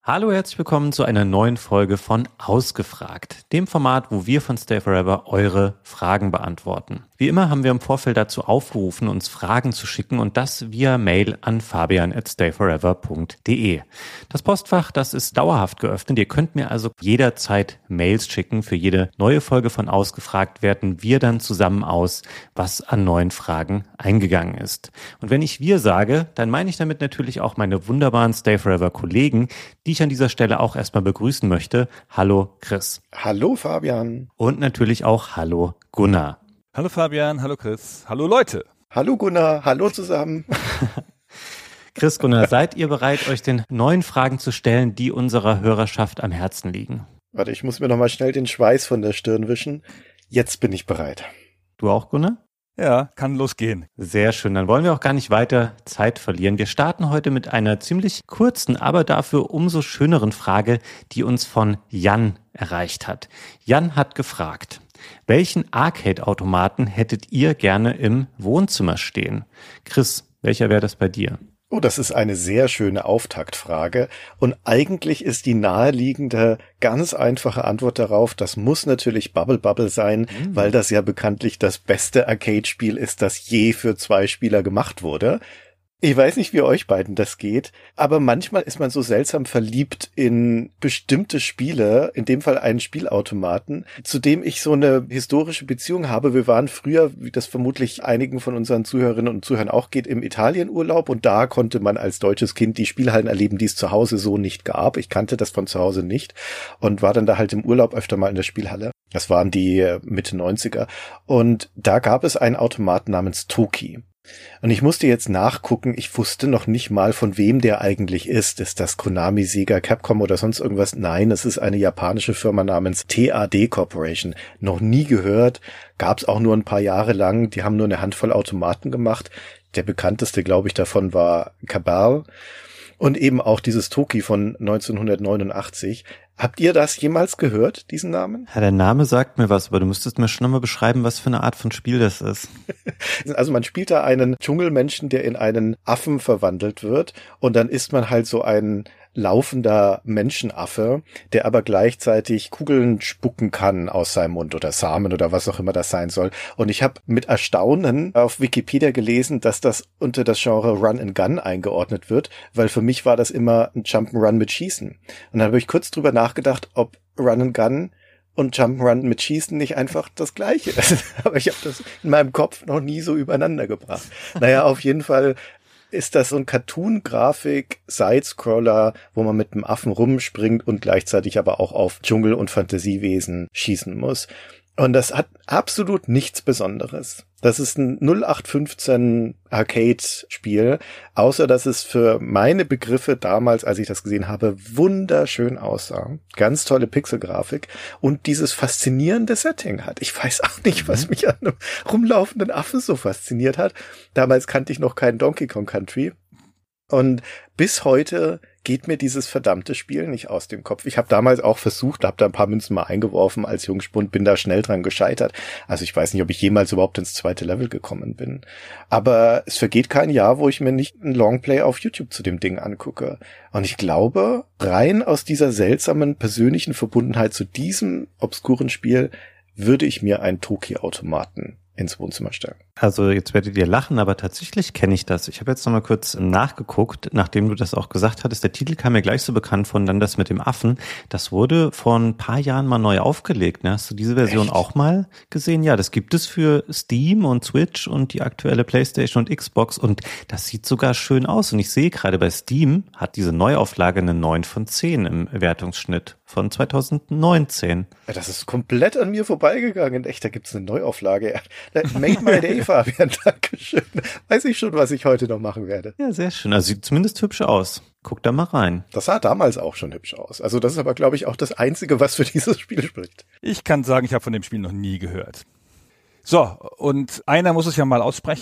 Hallo, herzlich willkommen zu einer neuen Folge von Ausgefragt, dem Format, wo wir von Stay Forever eure Fragen beantworten. Wie immer haben wir im Vorfeld dazu aufgerufen, uns Fragen zu schicken und das via Mail an fabian@stayforever.de. Das Postfach, das ist dauerhaft geöffnet. Ihr könnt mir also jederzeit Mails schicken. Für jede neue Folge von Ausgefragt werten wir dann zusammen aus, was an neuen Fragen eingegangen ist. Und wenn ich wir sage, dann meine ich damit natürlich auch meine wunderbaren Stay Forever Kollegen, die ich an dieser Stelle auch erstmal begrüßen möchte. Hallo Chris. Hallo Fabian. Und natürlich auch hallo Gunnar. Hallo Fabian, hallo Chris, hallo Leute. Hallo Gunnar, hallo zusammen. Chris, Gunnar, seid ihr bereit, euch den neuen Fragen zu stellen, die unserer Hörerschaft am Herzen liegen? Warte, ich muss mir noch mal schnell den Schweiß von der Stirn wischen. Jetzt bin ich bereit. Du auch, Gunnar? Ja, kann losgehen. Sehr schön, dann wollen wir auch gar nicht weiter Zeit verlieren. Wir starten heute mit einer ziemlich kurzen, aber dafür umso schöneren Frage, die uns von Jan erreicht hat. Jan hat gefragt: Welchen Arcade-Automaten hättet ihr gerne im Wohnzimmer stehen? Chris, welcher wäre das bei dir? Oh, das ist eine sehr schöne Auftaktfrage. Und eigentlich ist die naheliegende, ganz einfache Antwort darauf, das muss natürlich Bubble Bubble sein, weil das ja bekanntlich das beste Arcade-Spiel ist, das je für 2 Spieler gemacht wurde. Ich weiß nicht, wie euch beiden das geht, aber manchmal ist man so seltsam verliebt in bestimmte Spiele, in dem Fall einen Spielautomaten, zu dem ich so eine historische Beziehung habe. Wir waren früher, wie das vermutlich einigen von unseren Zuhörerinnen und Zuhörern auch geht, im Italienurlaub und da konnte man als deutsches Kind die Spielhallen erleben, die es zu Hause so nicht gab. Ich kannte das von zu Hause nicht und war dann da halt im Urlaub öfter mal in der Spielhalle. Das waren die Mitte 90er und da gab es einen Automaten namens Toki. Und ich musste jetzt nachgucken, ich wusste noch nicht mal, von wem der eigentlich ist. Ist das Konami, Sega, Capcom oder sonst irgendwas? Nein, es ist eine japanische Firma namens TAD Corporation. Noch nie gehört, gab es auch nur ein paar Jahre lang. Die haben nur eine Handvoll Automaten gemacht. Der bekannteste, glaube ich, davon war Cabal. Und eben auch dieses Toki von 1989. Habt ihr das jemals gehört, diesen Namen? Ja, der Name sagt mir was, aber du müsstest mir schon nochmal beschreiben, was für eine Art von Spiel das ist. Also man spielt da einen Dschungelmenschen, der in einen Affen verwandelt wird und dann ist man halt so ein laufender Menschenaffe, der aber gleichzeitig Kugeln spucken kann aus seinem Mund oder Samen oder was auch immer das sein soll. Und ich habe mit Erstaunen auf Wikipedia gelesen, dass das unter das Genre Run and Gun eingeordnet wird, weil für mich war das immer ein Jump'n'Run mit Schießen. Und dann habe ich kurz drüber nachgedacht, ob Run and Gun und Jump'n'Run mit Schießen nicht einfach das Gleiche ist. Aber ich habe das in meinem Kopf noch nie so übereinander gebracht. Naja, auf jeden Fall ist das so ein Cartoon-Grafik-Sidescroller, wo man mit einem Affen rumspringt und gleichzeitig aber auch auf Dschungel- und Fantasiewesen schießen muss. Und das hat absolut nichts Besonderes. Das ist ein 0815 Arcade-Spiel, außer dass es für meine Begriffe damals, als ich das gesehen habe, wunderschön aussah. Ganz tolle Pixelgrafik und dieses faszinierende Setting hat. Ich weiß auch nicht, was mich an einem rumlaufenden Affen so fasziniert hat. Damals kannte ich noch keinen Donkey Kong Country. Und bis heute geht mir dieses verdammte Spiel nicht aus dem Kopf. Ich habe damals auch versucht, habe da ein paar Münzen mal eingeworfen als Jungspund, bin da schnell dran gescheitert. Also ich weiß nicht, ob ich jemals überhaupt ins 2. Level gekommen bin. Aber es vergeht kein Jahr, wo ich mir nicht ein Longplay auf YouTube zu dem Ding angucke. Und ich glaube, rein aus dieser seltsamen persönlichen Verbundenheit zu diesem obskuren Spiel würde ich mir einen Toki-Automaten ins Wohnzimmer stellen. Also jetzt werdet ihr lachen, aber tatsächlich kenne ich das. Ich habe jetzt nochmal kurz nachgeguckt, nachdem du das auch gesagt hattest. Der Titel kam mir gleich so bekannt von, dann das mit dem Affen. Das wurde vor ein paar Jahren mal neu aufgelegt. Ne? Hast du diese Version auch mal gesehen? Ja, das gibt es für Steam und Switch und die aktuelle PlayStation und Xbox und das sieht sogar schön aus. Und ich sehe gerade bei Steam hat diese Neuauflage eine 9 von 10 im Wertungsschnitt von 2019. Ja, das ist komplett an mir vorbeigegangen. Echt, da gibt's eine Neuauflage. Made my day, Fabian. Dankeschön. Weiß ich schon, was ich heute noch machen werde. Ja, sehr schön. Also sieht zumindest hübsch aus. Guck da mal rein. Das sah damals auch schon hübsch aus. Also das ist aber, glaube ich, auch das Einzige, was für dieses Spiel spricht. Ich kann sagen, ich habe von dem Spiel noch nie gehört. So, und einer muss es ja mal aussprechen.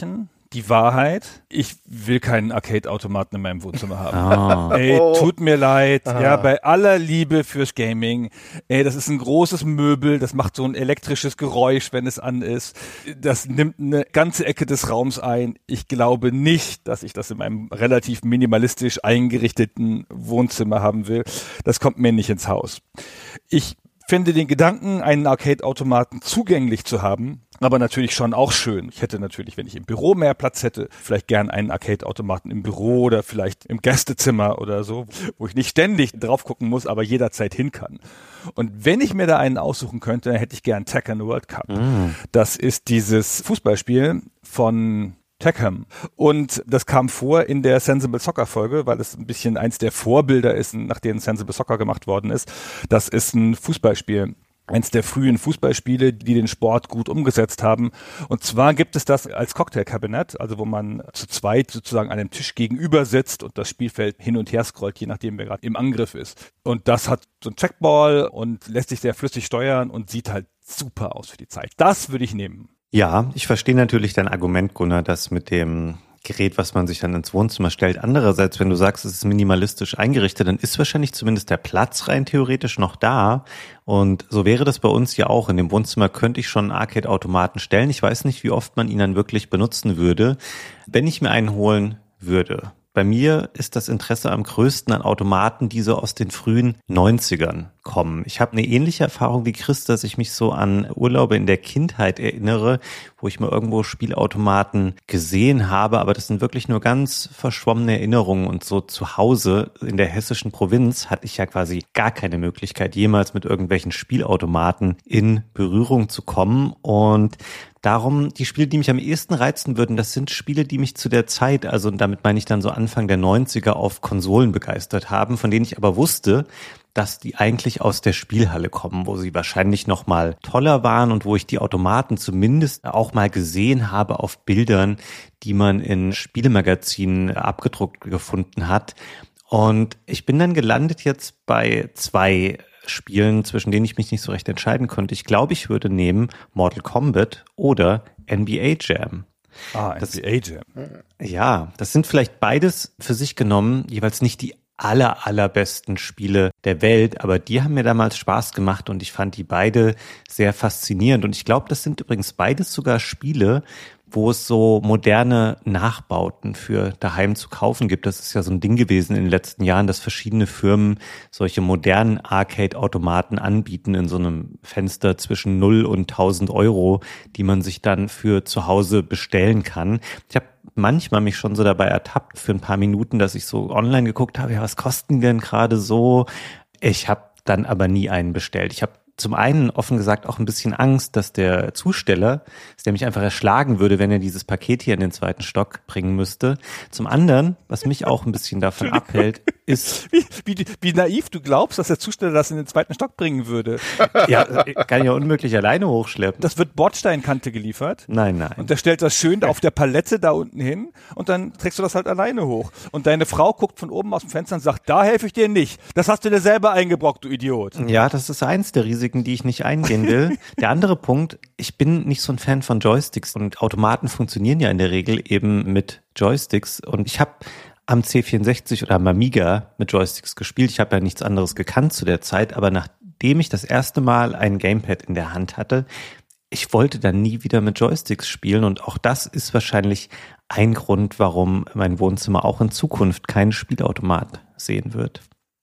die Wahrheit, ich will keinen Arcade-Automaten in meinem Wohnzimmer haben. Ey, tut mir leid, ja, bei aller Liebe fürs Gaming. Ey, das ist ein großes Möbel, das macht so ein elektrisches Geräusch, wenn es an ist. Das nimmt eine ganze Ecke des Raums ein. Ich glaube nicht, dass ich das in meinem relativ minimalistisch eingerichteten Wohnzimmer haben will. Das kommt mir nicht ins Haus. Ich finde den Gedanken, einen Arcade-Automaten zugänglich zu haben, aber natürlich schon auch schön. Ich hätte natürlich, wenn ich im Büro mehr Platz hätte, vielleicht gern einen Arcade-Automaten im Büro oder vielleicht im Gästezimmer oder so, wo ich nicht ständig drauf gucken muss, aber jederzeit hin kann. Und wenn ich mir da einen aussuchen könnte, dann hätte ich gern Tekken World Cup. Das ist dieses Fußballspiel von Teckham. Und das kam vor in der Sensible Soccer Folge, weil es ein bisschen eins der Vorbilder ist, nach denen Sensible Soccer gemacht worden ist. Das ist ein Fußballspiel. Eins der frühen Fußballspiele, die den Sport gut umgesetzt haben. Und zwar gibt es das als Cocktailkabinett, also wo man zu zweit sozusagen an einem Tisch gegenüber sitzt und das Spielfeld hin und her scrollt, je nachdem wer gerade im Angriff ist. Und das hat so ein Trackball und lässt sich sehr flüssig steuern und sieht halt super aus für die Zeit. Das würde ich nehmen. Ja, ich verstehe natürlich dein Argument, Gunnar, das mit dem Gerät, was man sich dann ins Wohnzimmer stellt. Andererseits, wenn du sagst, es ist minimalistisch eingerichtet, dann ist wahrscheinlich zumindest der Platz rein theoretisch noch da. Und so wäre das bei uns ja auch. In dem Wohnzimmer könnte ich schon einen Arcade-Automaten stellen. Ich weiß nicht, wie oft man ihn dann wirklich benutzen würde, wenn ich mir einen holen würde. Bei mir ist das Interesse am größten an Automaten, die so aus den frühen 90ern kommen. Ich habe eine ähnliche Erfahrung wie Chris, dass ich mich so an Urlaube in der Kindheit erinnere, wo ich mal irgendwo Spielautomaten gesehen habe, aber das sind wirklich nur ganz verschwommene Erinnerungen und so zu Hause in der hessischen Provinz hatte ich ja quasi gar keine Möglichkeit, jemals mit irgendwelchen Spielautomaten in Berührung zu kommen und darum, die Spiele, die mich am ehesten reizen würden, das sind Spiele, die mich zu der Zeit, also damit meine ich dann so Anfang der 90er auf Konsolen begeistert haben, von denen ich aber wusste, dass die eigentlich aus der Spielhalle kommen, wo sie wahrscheinlich noch mal toller waren und wo ich die Automaten zumindest auch mal gesehen habe auf Bildern, die man in Spielemagazinen abgedruckt gefunden hat. Und ich bin dann gelandet jetzt bei 2 Spielen, zwischen denen ich mich nicht so recht entscheiden konnte. Ich glaube, ich würde nehmen Mortal Kombat oder NBA Jam. NBA Jam. Ja, das sind vielleicht beides für sich genommen jeweils nicht die allerbesten Spiele der Welt, aber die haben mir damals Spaß gemacht und ich fand die beide sehr faszinierend. Und ich glaube, das sind übrigens beides sogar Spiele, wo es so moderne Nachbauten für daheim zu kaufen gibt. Das ist ja so ein Ding gewesen in den letzten Jahren, dass verschiedene Firmen solche modernen Arcade-Automaten anbieten in so einem Fenster zwischen 0 und 1.000 Euro, die man sich dann für zu Hause bestellen kann. Ich habe manchmal mich schon so dabei ertappt für ein paar Minuten, dass ich so online geguckt habe, ja, was kosten die denn gerade so? Ich habe dann aber nie einen bestellt. Ich habe zum einen offen gesagt auch ein bisschen Angst, dass der Zusteller, dass der mich einfach erschlagen würde, wenn er dieses Paket hier in den 2. Stock bringen müsste. Zum anderen, was mich auch ein bisschen davon abhält, ist... Wie naiv du glaubst, dass der Zusteller das in den 2. Stock bringen würde. Ja, kann ich ja unmöglich alleine hochschleppen. Das wird Bordsteinkante geliefert. Nein. Und der stellt das schön auf der Palette da unten hin und dann trägst du das halt alleine hoch. Und deine Frau guckt von oben aus dem Fenster und sagt, da helfe ich dir nicht. Das hast du dir selber eingebrockt, du Idiot. Ja, das ist eins der Risiken, die ich nicht eingehen will. Der andere Punkt, ich bin nicht so ein Fan von Joysticks und Automaten funktionieren ja in der Regel eben mit Joysticks und ich habe am C64 oder am Amiga mit Joysticks gespielt. Ich habe ja nichts anderes gekannt zu der Zeit, aber nachdem ich das erste Mal ein Gamepad in der Hand hatte, ich wollte dann nie wieder mit Joysticks spielen und auch das ist wahrscheinlich ein Grund, warum mein Wohnzimmer auch in Zukunft keinen Spielautomat sehen wird.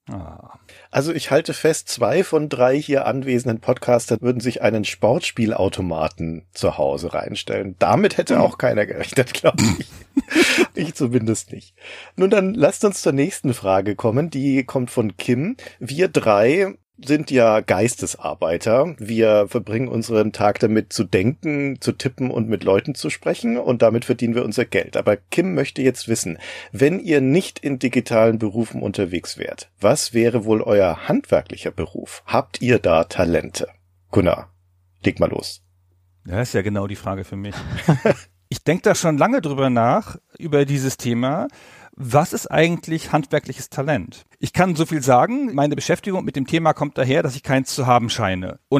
Also ich halte fest, 2 von 3 hier anwesenden Podcaster würden sich einen Sportspielautomaten zu Hause reinstellen. Damit hätte auch keiner gerechnet, glaube ich. Ich zumindest nicht. Nun dann lasst uns zur nächsten Frage kommen. Die kommt von Kim. Wir 3 sind ja Geistesarbeiter. Wir verbringen unseren Tag damit zu denken, zu tippen und mit Leuten zu sprechen und damit verdienen wir unser Geld. Aber Kim möchte jetzt wissen, wenn ihr nicht in digitalen Berufen unterwegs wärt, was wäre wohl euer handwerklicher Beruf? Habt ihr da Talente? Gunnar, leg mal los. Das ist ja genau die Frage für mich. Ich denke da schon lange drüber nach, über dieses Thema. Was ist eigentlich handwerkliches Talent? Ich kann so viel sagen, meine Beschäftigung mit dem Thema kommt daher, dass ich keins zu haben scheine. Und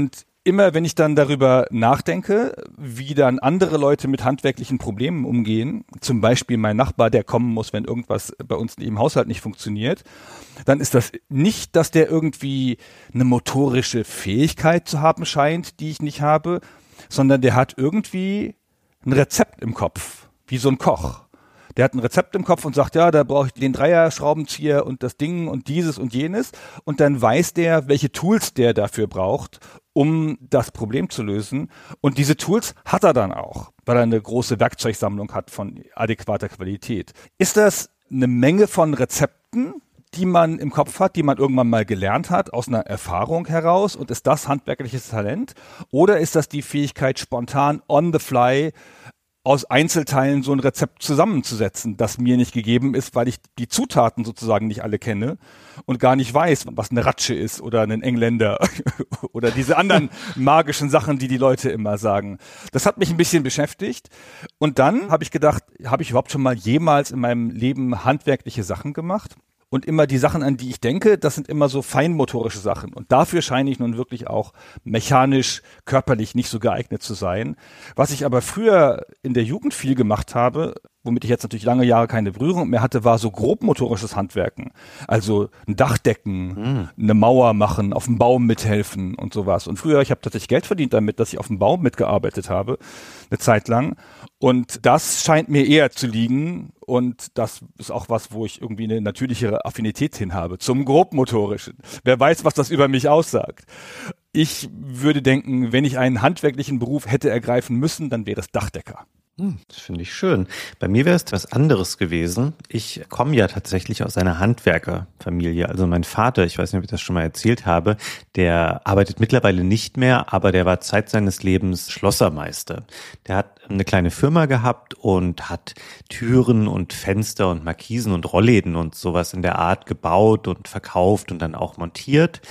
immer wenn ich dann darüber nachdenke, wie dann andere Leute mit handwerklichen Problemen umgehen, zum Beispiel mein Nachbar, der kommen muss, wenn irgendwas bei uns im Haushalt nicht funktioniert, dann ist das nicht, dass der irgendwie eine motorische Fähigkeit zu haben scheint, die ich nicht habe, sondern der hat irgendwie ein Rezept im Kopf, wie so ein Koch. Der hat ein Rezept im Kopf und sagt, ja, da brauche ich den Dreier-Schraubenzieher und das Ding und dieses und jenes. Und dann weiß der, welche Tools der dafür braucht, um das Problem zu lösen. Und diese Tools hat er dann auch, weil er eine große Werkzeugsammlung hat von adäquater Qualität. Ist das eine Menge von Rezepten, die man im Kopf hat, die man irgendwann mal gelernt hat, aus einer Erfahrung heraus? Und ist das handwerkliches Talent? Oder ist das die Fähigkeit, spontan on the fly aus Einzelteilen so ein Rezept zusammenzusetzen, das mir nicht gegeben ist, weil ich die Zutaten sozusagen nicht alle kenne und gar nicht weiß, was eine Ratsche ist oder ein Engländer oder diese anderen magischen Sachen, die Leute immer sagen. Das hat mich ein bisschen beschäftigt. Und dann habe ich gedacht, habe ich überhaupt schon mal jemals in meinem Leben handwerkliche Sachen gemacht? Und immer die Sachen, an die ich denke, das sind immer so feinmotorische Sachen. Und dafür scheine ich nun wirklich auch mechanisch, körperlich nicht so geeignet zu sein. Was ich aber früher in der Jugend viel gemacht habe, womit ich jetzt natürlich lange Jahre keine Berührung mehr hatte, war so grobmotorisches Handwerken. Also ein Dach decken, eine Mauer machen, auf dem Baum mithelfen und sowas. Und früher, ich habe tatsächlich Geld verdient damit, dass ich auf dem Baum mitgearbeitet habe, eine Zeit lang. Und das scheint mir eher zu liegen. Und das ist auch was, wo ich irgendwie eine natürlichere Affinität hin habe, zum grobmotorischen. Wer weiß, was das über mich aussagt. Ich würde denken, wenn ich einen handwerklichen Beruf hätte ergreifen müssen, dann wäre es Dachdecker. Das finde ich schön. Bei mir wäre es was anderes gewesen. Ich komme ja tatsächlich aus einer Handwerkerfamilie. Also mein Vater, ich weiß nicht, ob ich das schon mal erzählt habe, der arbeitet mittlerweile nicht mehr, aber der war Zeit seines Lebens Schlossermeister. Der hat eine kleine Firma gehabt und hat Türen und Fenster und Markisen und Rollläden und sowas in der Art gebaut und verkauft und dann auch montiert.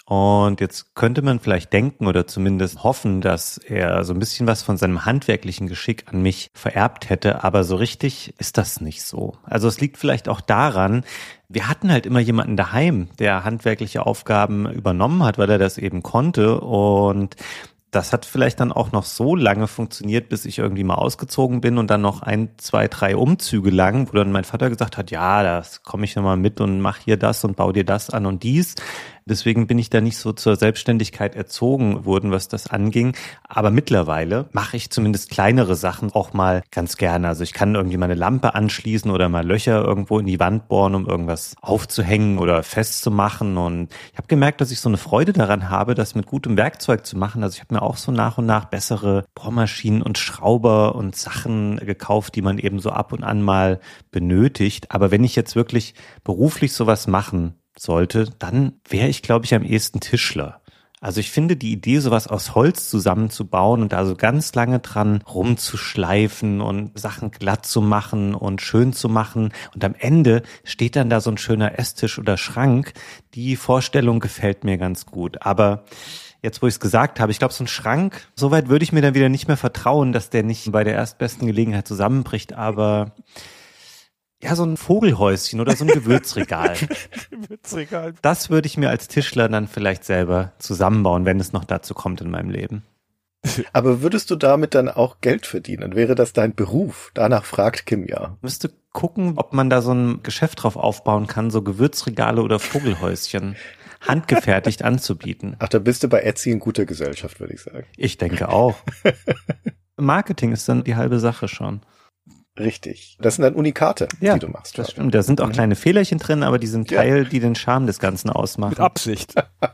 Und jetzt könnte man vielleicht denken oder zumindest hoffen, dass er so ein bisschen was von seinem handwerklichen Geschick an mich vererbt hätte, aber so richtig ist das nicht so. Also es liegt vielleicht auch daran, wir hatten halt immer jemanden daheim, der handwerkliche Aufgaben übernommen hat, weil er das eben konnte, und das hat vielleicht dann auch noch so lange funktioniert, bis ich irgendwie mal ausgezogen bin und dann noch 1, 2, 3 Umzüge lang, wo dann mein Vater gesagt hat, ja, das komme ich nochmal mit und mach hier das und bau dir das an und dies. Deswegen bin ich da nicht so zur Selbstständigkeit erzogen worden, was das anging. Aber mittlerweile mache ich zumindest kleinere Sachen auch mal ganz gerne. Also ich kann irgendwie mal eine Lampe anschließen oder mal Löcher irgendwo in die Wand bohren, um irgendwas aufzuhängen oder festzumachen. Und ich habe gemerkt, dass ich so eine Freude daran habe, das mit gutem Werkzeug zu machen. Also ich habe mir auch so nach und nach bessere Bohrmaschinen und Schrauber und Sachen gekauft, die man eben so ab und an mal benötigt. Aber wenn ich jetzt wirklich beruflich sowas machen sollte, dann wäre ich, glaube ich, am ehesten Tischler. Also ich finde die Idee, sowas aus Holz zusammenzubauen und da so ganz lange dran rumzuschleifen und Sachen glatt zu machen und schön zu machen und am Ende steht dann da so ein schöner Esstisch oder Schrank. Die Vorstellung gefällt mir ganz gut. Aber jetzt, wo ich es gesagt habe, ich glaube, so ein Schrank, soweit würde ich mir dann wieder nicht mehr vertrauen, dass der nicht bei der erstbesten Gelegenheit zusammenbricht, aber ja, so ein Vogelhäuschen oder so ein Gewürzregal. Gewürzregal. Das würde ich mir als Tischler dann vielleicht selber zusammenbauen, wenn es noch dazu kommt in meinem Leben. Aber würdest du damit dann auch Geld verdienen? Wäre das dein Beruf? Danach fragt Kim ja. Müsste gucken, ob man da so ein Geschäft drauf aufbauen kann, so Gewürzregale oder Vogelhäuschen handgefertigt anzubieten. Ach, da bist du bei Etsy in guter Gesellschaft, würde ich sagen. Ich denke auch. Marketing ist dann die halbe Sache schon. Richtig. Das sind dann Unikate, ja, die du machst. Das stimmt. Da sind auch kleine Fehlerchen drin, aber die sind Teil, die den Charme des Ganzen ausmachen. Mit Absicht.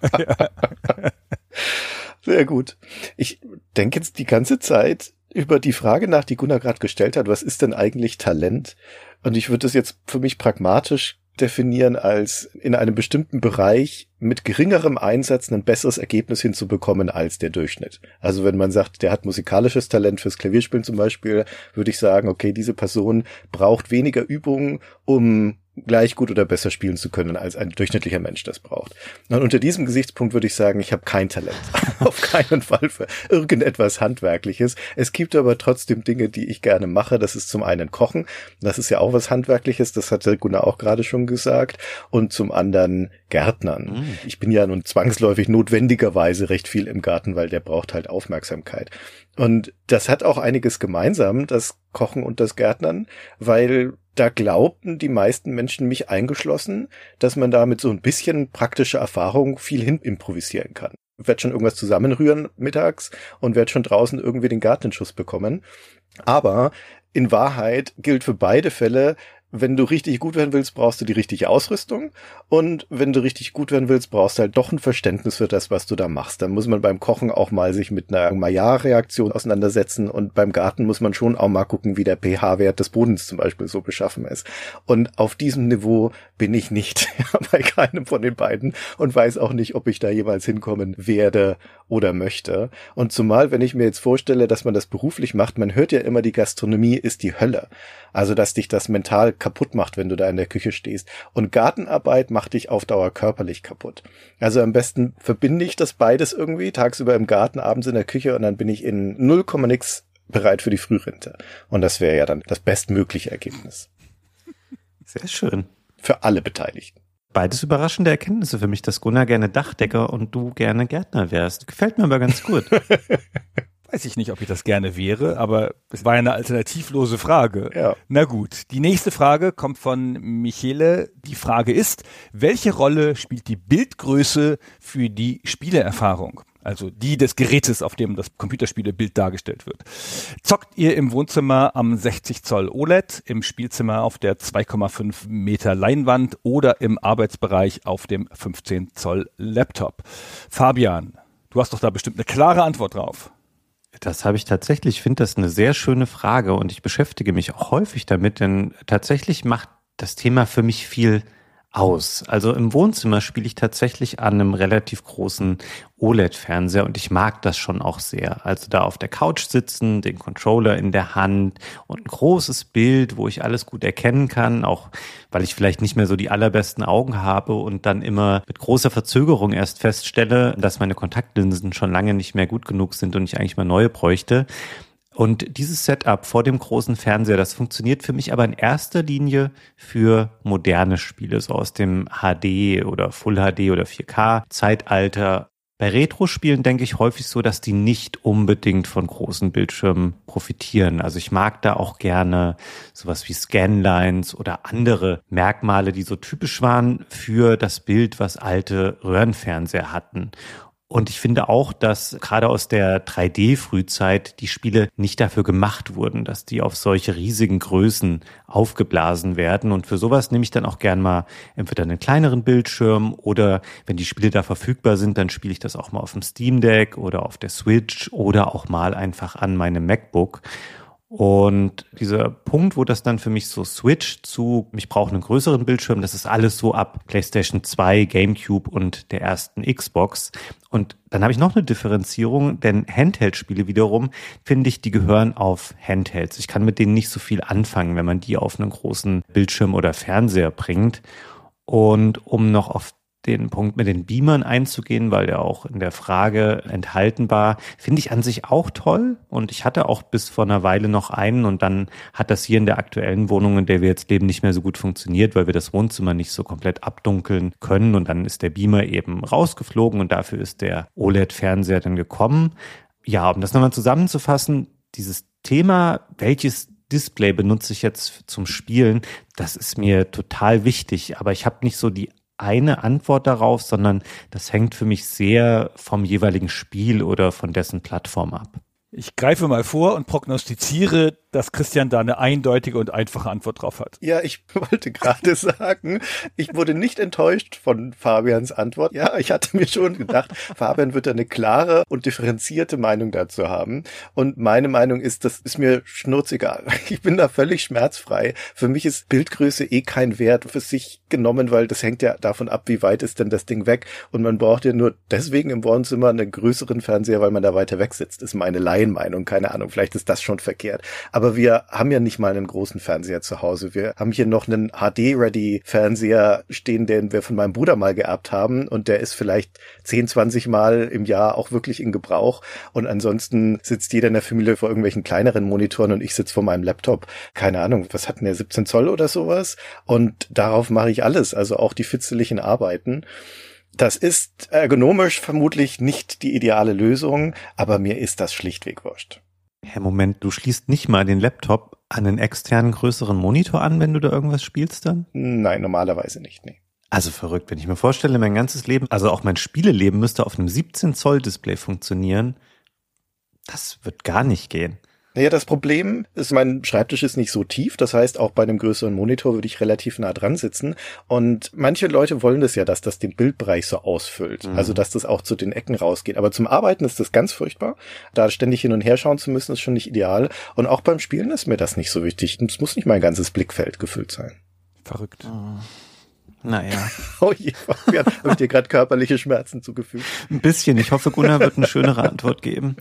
Sehr gut. Ich denke jetzt die ganze Zeit über die Frage nach, die Gunnar gerade gestellt hat, was ist denn eigentlich Talent? Und ich würde das jetzt für mich pragmatisch definieren als in einem bestimmten Bereich mit geringerem Einsatz ein besseres Ergebnis hinzubekommen als der Durchschnitt. Also wenn man sagt, der hat musikalisches Talent fürs Klavierspielen zum Beispiel, würde ich sagen, okay, diese Person braucht weniger Übung, um gleich gut oder besser spielen zu können, als ein durchschnittlicher Mensch das braucht. Und unter diesem Gesichtspunkt würde ich sagen, ich habe kein Talent. Auf keinen Fall für irgendetwas Handwerkliches. Es gibt aber trotzdem Dinge, die ich gerne mache. Das ist zum einen Kochen. Das ist ja auch was Handwerkliches. Das hat der Gunnar auch gerade schon gesagt. Und zum anderen Gärtnern. Ich bin ja nun zwangsläufig notwendigerweise recht viel im Garten, weil der braucht halt Aufmerksamkeit. Und das hat auch einiges gemeinsam, das Kochen und das Gärtnern, weil da glaubten die meisten Menschen, mich eingeschlossen, dass man da mit so ein bisschen praktischer Erfahrung viel hin improvisieren kann. Ich werde schon irgendwas zusammenrühren mittags und werde schon draußen irgendwie den Gartenschuss bekommen. Aber in Wahrheit gilt für beide Fälle, wenn du richtig gut werden willst, brauchst du die richtige Ausrüstung. Und wenn du richtig gut werden willst, brauchst du halt doch ein Verständnis für das, was du da machst. Dann muss man beim Kochen auch mal sich mit einer Maillard-Reaktion auseinandersetzen. Und beim Garten muss man schon auch mal gucken, wie der pH-Wert des Bodens zum Beispiel so beschaffen ist. Und auf diesem Niveau bin ich nicht bei keinem von den beiden und weiß auch nicht, ob ich da jemals hinkommen werde oder möchte. Und zumal, wenn ich mir jetzt vorstelle, dass man das beruflich macht, man hört ja immer, die Gastronomie ist die Hölle. Also, dass dich das mental kaputt macht, wenn du da in der Küche stehst. Und Gartenarbeit macht dich auf Dauer körperlich kaputt. Also am besten verbinde ich das beides irgendwie, tagsüber im Garten, abends in der Küche und dann bin ich in 0,nix bereit für die Frührente. Und das wäre ja dann das bestmögliche Ergebnis. Sehr schön. Für alle Beteiligten. Beides überraschende Erkenntnisse für mich, dass Gunnar gerne Dachdecker und du gerne Gärtner wärst. Gefällt mir aber ganz gut. Weiß ich nicht, ob ich das gerne wäre, aber es war ja eine alternativlose Frage. Ja. Na gut, die nächste Frage kommt von Michele. Die Frage ist, welche Rolle spielt die Bildgröße für die Spielerfahrung? Also die des Gerätes, auf dem das Computerspielebild dargestellt wird. Zockt ihr im Wohnzimmer am 60 Zoll OLED, im Spielzimmer auf der 2,5 Meter Leinwand oder im Arbeitsbereich auf dem 15 Zoll Laptop? Fabian, du hast doch da bestimmt eine klare Antwort drauf. Das habe ich tatsächlich. Ich finde das eine sehr schöne Frage und ich beschäftige mich auch häufig damit, denn tatsächlich macht das Thema für mich viel aus. Also im Wohnzimmer spiele ich tatsächlich an einem relativ großen OLED-Fernseher und ich mag das schon auch sehr. Also da auf der Couch sitzen, den Controller in der Hand und ein großes Bild, wo ich alles gut erkennen kann, auch weil ich vielleicht nicht mehr so die allerbesten Augen habe und dann immer mit großer Verzögerung erst feststelle, dass meine Kontaktlinsen schon lange nicht mehr gut genug sind und ich eigentlich mal neue bräuchte. Und dieses Setup vor dem großen Fernseher, das funktioniert für mich aber in erster Linie für moderne Spiele, so aus dem HD oder Full HD oder 4K Zeitalter. Bei Retro-Spielen denke ich häufig so, dass die nicht unbedingt von großen Bildschirmen profitieren. Also ich mag da auch gerne sowas wie Scanlines oder andere Merkmale, die so typisch waren für das Bild, was alte Röhrenfernseher hatten. Und ich finde auch, dass gerade aus der 3D-Frühzeit die Spiele nicht dafür gemacht wurden, dass die auf solche riesigen Größen aufgeblasen werden. Und für sowas nehme ich dann auch gern mal entweder einen kleineren Bildschirm oder wenn die Spiele da verfügbar sind, dann spiele ich das auch mal auf dem Steam Deck oder auf der Switch oder auch mal einfach an meinem MacBook. Und dieser Punkt, wo das dann für mich so switcht zu, ich brauche einen größeren Bildschirm, das ist alles so ab PlayStation 2, GameCube und der ersten Xbox. Und dann habe ich noch eine Differenzierung, denn Handheld-Spiele wiederum, finde ich, die gehören auf Handhelds. Ich kann mit denen nicht so viel anfangen, wenn man die auf einen großen Bildschirm oder Fernseher bringt. Und um noch auf den Punkt mit den Beamern einzugehen, weil der auch in der Frage enthalten war, finde ich an sich auch toll und ich hatte auch bis vor einer Weile noch einen und dann hat das hier in der aktuellen Wohnung, in der wir jetzt leben, nicht mehr so gut funktioniert, weil wir das Wohnzimmer nicht so komplett abdunkeln können und dann ist der Beamer eben rausgeflogen und dafür ist der OLED-Fernseher dann gekommen. Ja, um das nochmal zusammenzufassen, dieses Thema, welches Display benutze ich jetzt zum Spielen, das ist mir total wichtig, aber ich habe nicht so die eine Antwort darauf, sondern das hängt für mich sehr vom jeweiligen Spiel oder von dessen Plattform ab. Ich greife mal vor und prognostiziere, dass Christian da eine eindeutige und einfache Antwort drauf hat. Ja, ich wollte gerade sagen, ich wurde nicht enttäuscht von Fabians Antwort. Ja, ich hatte mir schon gedacht, Fabian wird da eine klare und differenzierte Meinung dazu haben. Und meine Meinung ist, das ist mir schnurzegal. Ich bin da völlig schmerzfrei. Für mich ist Bildgröße kein Wert für sich genommen, weil das hängt ja davon ab, wie weit ist denn das Ding weg. Und man braucht ja nur deswegen im Wohnzimmer einen größeren Fernseher, weil man da weiter weg sitzt. Ist meine Laienmeinung, keine Ahnung. Vielleicht ist das schon verkehrt. Aber Aber wir haben ja nicht mal einen großen Fernseher zu Hause. Wir haben hier noch einen HD-Ready-Fernseher stehen, den wir von meinem Bruder mal geerbt haben. Und der ist vielleicht 10, 20 Mal im Jahr auch wirklich in Gebrauch. Und ansonsten sitzt jeder in der Familie vor irgendwelchen kleineren Monitoren und ich sitze vor meinem Laptop. Keine Ahnung, was hat denn der, 17 Zoll oder sowas? Und darauf mache ich alles, also auch die fitzeligen Arbeiten. Das ist ergonomisch vermutlich nicht die ideale Lösung, aber mir ist das schlichtweg wurscht. Herr, Moment, du schließt nicht mal den Laptop an einen externen größeren Monitor an, wenn du da irgendwas spielst dann? Nein, normalerweise nicht, nee. Also verrückt, wenn ich mir vorstelle, mein ganzes Leben, also auch mein Spieleleben müsste auf einem 17-Zoll-Display funktionieren. Das wird gar nicht gehen. Naja, das Problem ist, mein Schreibtisch ist nicht so tief. Das heißt, auch bei einem größeren Monitor würde ich relativ nah dran sitzen. Und manche Leute wollen das ja, dass das den Bildbereich so ausfüllt. Also, dass das auch zu den Ecken rausgeht. Aber zum Arbeiten ist das ganz furchtbar. Da ständig hin und her schauen zu müssen, ist schon nicht ideal. Und auch beim Spielen ist mir das nicht so wichtig. Es muss nicht mein ganzes Blickfeld gefüllt sein. Verrückt. Oh. Naja. Oh je, Fabian, habe ich dir gerade körperliche Schmerzen zugefügt? Ein bisschen. Ich hoffe, Gunnar wird eine schönere Antwort geben.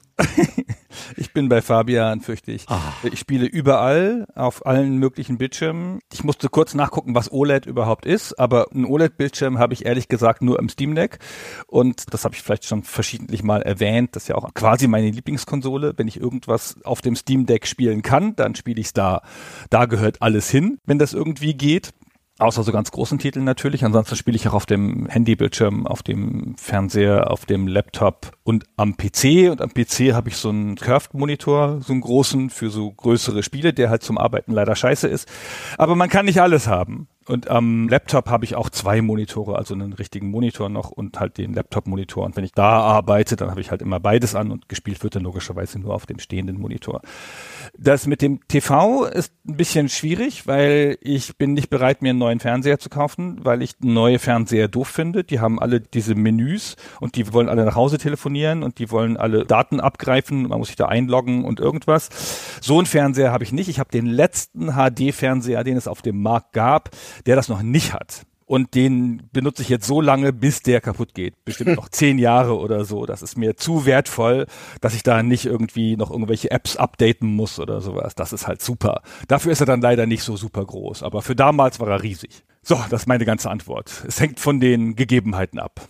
Ich bin bei Fabian, fürchte ich. Ich spiele überall, auf allen möglichen Bildschirmen. Ich musste kurz nachgucken, was OLED überhaupt ist, aber einen OLED-Bildschirm habe ich ehrlich gesagt nur im Steam Deck. Und das habe ich vielleicht schon verschiedentlich mal erwähnt. Das ist ja auch quasi meine Lieblingskonsole. Wenn ich irgendwas auf dem Steam Deck spielen kann, dann spiele ich es da. Da gehört alles hin, wenn das irgendwie geht. Außer so ganz großen Titeln natürlich. Ansonsten spiele ich auch auf dem Handybildschirm, auf dem Fernseher, auf dem Laptop und am PC. Und am PC habe ich so einen Curved-Monitor, so einen großen für so größere Spiele, der halt zum Arbeiten leider scheiße ist. Aber man kann nicht alles haben. Und am Laptop habe ich auch 2 Monitore, also einen richtigen Monitor noch und halt den Laptop-Monitor. Und wenn ich da arbeite, dann habe ich halt immer beides an und gespielt wird dann logischerweise nur auf dem stehenden Monitor. Das mit dem TV ist ein bisschen schwierig, weil ich bin nicht bereit, mir einen neuen Fernseher zu kaufen, weil ich neue Fernseher doof finde. Die haben alle diese Menüs und die wollen alle nach Hause telefonieren und die wollen alle Daten abgreifen. Man muss sich da einloggen und irgendwas. So einen Fernseher habe ich nicht. Ich habe den letzten HD-Fernseher, den es auf dem Markt gab, der das noch nicht hat. Und den benutze ich jetzt so lange, bis der kaputt geht. Bestimmt noch 10 Jahre oder so. Das ist mir zu wertvoll, dass ich da nicht irgendwie noch irgendwelche Apps updaten muss oder sowas. Das ist halt super. Dafür ist er dann leider nicht so super groß. Aber für damals war er riesig. So, das ist meine ganze Antwort. Es hängt von den Gegebenheiten ab.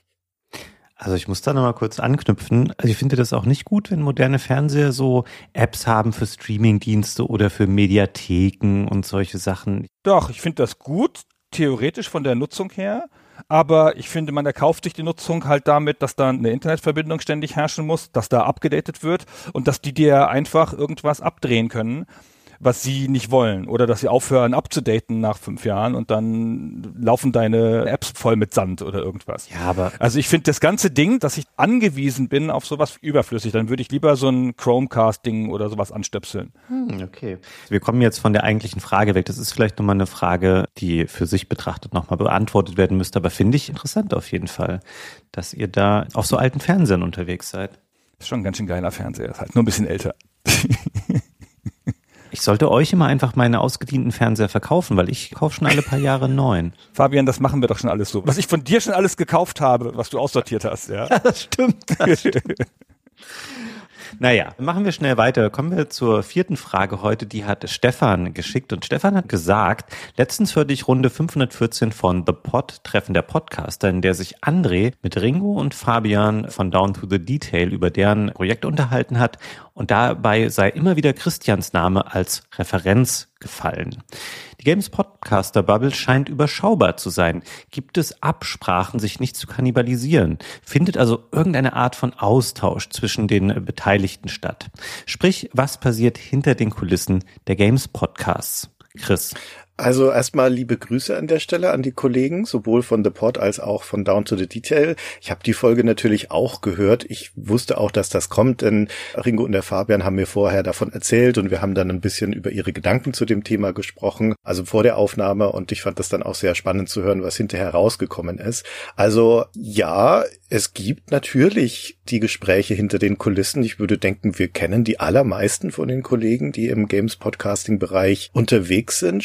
Also ich muss da nochmal kurz anknüpfen. Also ich finde das auch nicht gut, wenn moderne Fernseher so Apps haben für Streamingdienste oder für Mediatheken und solche Sachen. Doch, ich finde das gut, theoretisch von der Nutzung her. Aber ich finde, man erkauft sich die Nutzung halt damit, dass da eine Internetverbindung ständig herrschen muss, dass da abgedatet wird und dass die dir einfach irgendwas abdrehen können, was sie nicht wollen. Oder dass sie aufhören abzudaten nach 5 Jahren und dann laufen deine Apps voll mit Sand oder irgendwas. Ja, aber also ich finde das ganze Ding, dass ich angewiesen bin auf sowas überflüssig. Dann würde ich lieber so ein Chromecast-Ding oder sowas anstöpseln. Okay. Wir kommen jetzt von der eigentlichen Frage weg. Das ist vielleicht nochmal eine Frage, die für sich betrachtet nochmal beantwortet werden müsste. Aber finde ich interessant auf jeden Fall, dass ihr da auf so alten Fernsehern unterwegs seid. Ist schon ein ganz schön geiler Fernseher. Ist halt nur ein bisschen älter. Ich sollte euch immer einfach meine ausgedienten Fernseher verkaufen, weil ich kaufe schon alle paar Jahre einen neuen. Fabian, das machen wir doch schon alles so. Was ich von dir schon alles gekauft habe, was du aussortiert hast, ja. Ja, das stimmt. Naja, machen wir schnell weiter. Kommen wir zur 4. Frage heute. Die hat Stefan geschickt. Und Stefan hat gesagt, letztens hörte ich Runde 514 von The Pod, Treffen der Podcaster, in der sich André mit Ringo und Fabian von Down to the Detail über deren Projekt unterhalten hat. Und dabei sei immer wieder Christians Name als Referenz gefallen. Die Games Podcaster Bubble scheint überschaubar zu sein. Gibt es Absprachen, sich nicht zu kannibalisieren? Findet also irgendeine Art von Austausch zwischen den Beteiligten statt? Sprich, was passiert hinter den Kulissen der Games Podcasts? Chris. Also erstmal liebe Grüße an der Stelle an die Kollegen, sowohl von The Pod als auch von Down to the Detail. Ich habe die Folge natürlich auch gehört. Ich wusste auch, dass das kommt, denn Ringo und der Fabian haben mir vorher davon erzählt und wir haben dann ein bisschen über ihre Gedanken zu dem Thema gesprochen, also vor der Aufnahme, und ich fand das dann auch sehr spannend zu hören, was hinterher rausgekommen ist. Also ja, es gibt natürlich die Gespräche hinter den Kulissen. Ich würde denken, wir kennen die allermeisten von den Kollegen, die im Games-Podcasting-Bereich unterwegs sind. Spätestens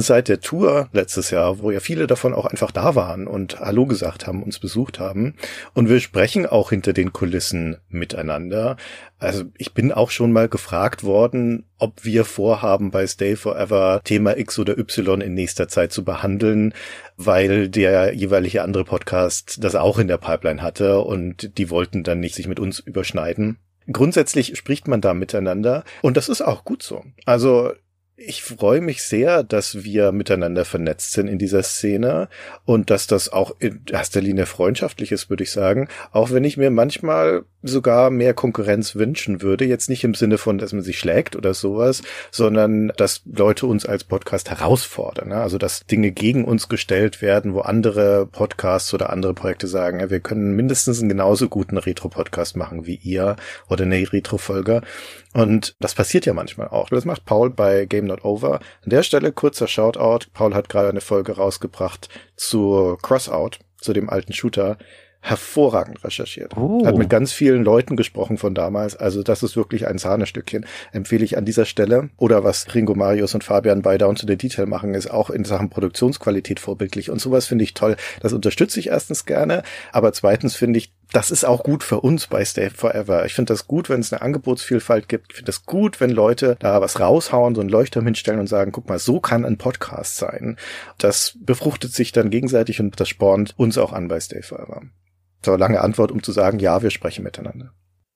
seit der Tour letztes Jahr, wo ja viele davon auch einfach da waren und Hallo gesagt haben, uns besucht haben. Und wir sprechen auch hinter den Kulissen miteinander. Also ich bin auch schon mal gefragt worden, ob wir vorhaben, bei Stay Forever Thema X oder Y in nächster Zeit zu behandeln, weil der jeweilige andere Podcast das auch in der Pipeline hatte und die wollten dann nicht sich mit uns überschneiden. Grundsätzlich spricht man da miteinander und das ist auch gut so. Also ich freue mich sehr, dass wir miteinander vernetzt sind in dieser Szene und dass das auch in erster Linie freundschaftlich ist, würde ich sagen. Auch wenn ich mir manchmal sogar mehr Konkurrenz wünschen würde. Jetzt nicht im Sinne von, dass man sich schlägt oder sowas, sondern dass Leute uns als Podcast herausfordern. Also dass Dinge gegen uns gestellt werden, wo andere Podcasts oder andere Projekte sagen, ja, wir können mindestens einen genauso guten Retro-Podcast machen wie ihr oder eine Retro-Folge. Und das passiert ja manchmal auch. Das macht Paul bei Game Not Over. An der Stelle kurzer Shoutout. Paul hat gerade eine Folge rausgebracht zu Crossout, zu dem alten Shooter. Hervorragend recherchiert. Hat mit ganz vielen Leuten gesprochen von damals. Also das ist wirklich ein Sahnestückchen. Empfehle ich an dieser Stelle. Oder was Ringo Marius und Fabian bei Down to the Detail machen, ist auch in Sachen Produktionsqualität vorbildlich. Und sowas finde ich toll. Das unterstütze ich erstens gerne. Aber zweitens finde ich, das ist auch gut für uns bei Stay Forever. Ich finde das gut, wenn es eine Angebotsvielfalt gibt. Ich finde das gut, wenn Leute da was raushauen, so einen Leuchtturm hinstellen und sagen, guck mal, so kann ein Podcast sein. Das befruchtet sich dann gegenseitig und das spornt uns auch an bei Stay Forever. So, lange Antwort, um zu sagen, ja, wir sprechen miteinander.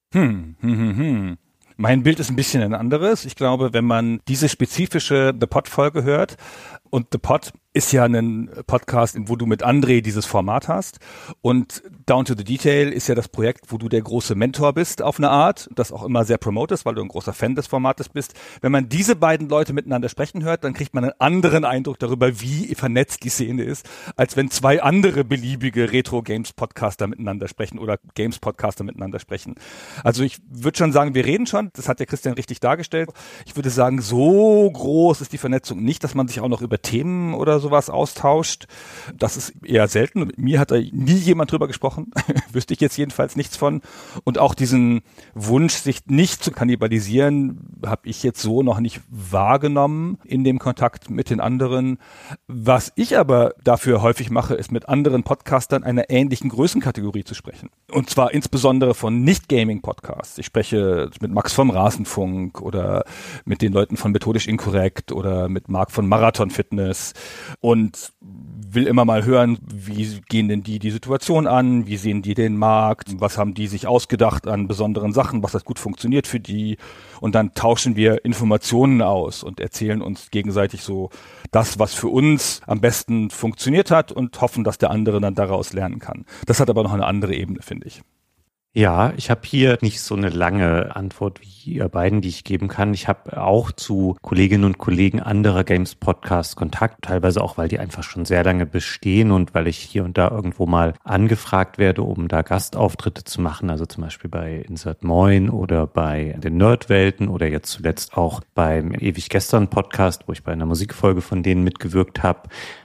Mein Bild ist ein bisschen ein anderes. Ich glaube, wenn man diese spezifische The Pod-Folge hört, und The Pod ist ja ein Podcast, wo du mit André dieses Format hast. Und Down to the Detail ist ja das Projekt, wo du der große Mentor bist auf eine Art, das auch immer sehr promotest, weil du ein großer Fan des Formates bist. Wenn man diese beiden Leute miteinander sprechen hört, dann kriegt man einen anderen Eindruck darüber, wie vernetzt die Szene ist, als wenn zwei andere beliebige Retro-Games-Podcaster miteinander sprechen oder Games-Podcaster miteinander sprechen. Also ich würde schon sagen, wir reden schon, das hat der Christian richtig dargestellt. Ich würde sagen, so groß ist die Vernetzung nicht, dass man sich auch noch über Themen oder sowas austauscht. Das ist eher selten. Mit mir hat da nie jemand drüber gesprochen. Wüsste ich jetzt jedenfalls nichts von. Und auch diesen Wunsch, sich nicht zu kannibalisieren, habe ich jetzt so noch nicht wahrgenommen in dem Kontakt mit den anderen. Was ich aber dafür häufig mache, ist mit anderen Podcastern einer ähnlichen Größenkategorie zu sprechen. Und zwar insbesondere von Nicht-Gaming-Podcasts. Ich spreche mit Max vom Rasenfunk oder mit den Leuten von Methodisch Inkorrekt oder mit Marc von Marathon Fitness und will immer mal hören, wie gehen denn die Situation an, wie sehen die den Markt, was haben die sich ausgedacht an besonderen Sachen, was hat gut funktioniert für die, und dann tauschen wir Informationen aus und erzählen uns gegenseitig so das, was für uns am besten funktioniert hat, und hoffen, dass der andere dann daraus lernen kann. Das hat aber noch eine andere Ebene, finde ich. Ja, ich habe hier nicht so eine lange Antwort wie ihr beiden, die ich geben kann. Ich habe auch zu Kolleginnen und Kollegen anderer Games-Podcasts Kontakt, teilweise auch, weil die einfach schon sehr lange bestehen und weil ich hier und da irgendwo mal angefragt werde, um da Gastauftritte zu machen, also zum Beispiel bei Insert Moin oder bei den Nerdwelten oder jetzt zuletzt auch beim Ewig Gestern Podcast, wo ich bei einer Musikfolge von denen mitgewirkt habe.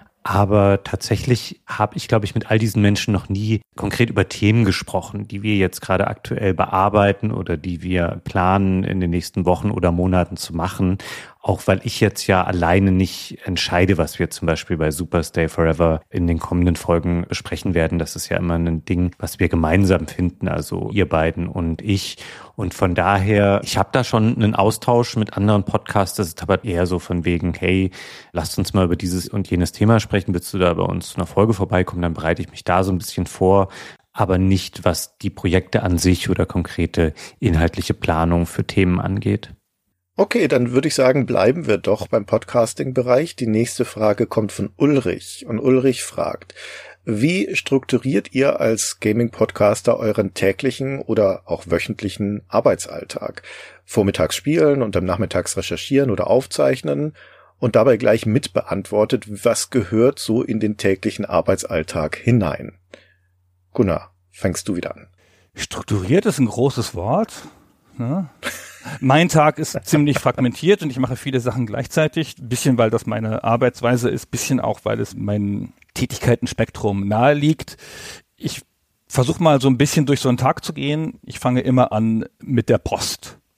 Aber tatsächlich habe ich, glaube ich, mit all diesen Menschen noch nie konkret über Themen gesprochen, die wir jetzt gerade aktuell bearbeiten oder die wir planen, in den nächsten Wochen oder Monaten zu machen. Auch weil ich jetzt ja alleine nicht entscheide, was wir zum Beispiel bei Super Stay Forever in den kommenden Folgen besprechen werden. Das ist ja immer ein Ding, was wir gemeinsam finden, also ihr beiden und ich. Und von daher, ich habe da schon einen Austausch mit anderen Podcasts. Das ist aber eher so von wegen, hey, lasst uns mal über dieses und jenes Thema sprechen. Willst du da bei uns zu einer Folge vorbeikommen? Dann bereite ich mich da so ein bisschen vor. Aber nicht, was die Projekte an sich oder konkrete inhaltliche Planung für Themen angeht. Okay, dann würde ich sagen, bleiben wir doch beim Podcasting-Bereich. Die nächste Frage kommt von Ulrich. Und Ulrich fragt, wie strukturiert ihr als Gaming-Podcaster euren täglichen oder auch wöchentlichen Arbeitsalltag? Vormittags spielen und am Nachmittags recherchieren oder aufzeichnen? Und dabei gleich mitbeantwortet, was gehört so in den täglichen Arbeitsalltag hinein? Gunnar, fängst du wieder an. Strukturiert ist ein großes Wort. Ja. Mein Tag ist ziemlich fragmentiert und ich mache viele Sachen gleichzeitig. Ein bisschen, weil das meine Arbeitsweise ist, ein bisschen auch, weil es mein Tätigkeitenspektrum nahe liegt. Ich versuche mal so ein bisschen durch so einen Tag zu gehen. Ich fange immer an mit der Post.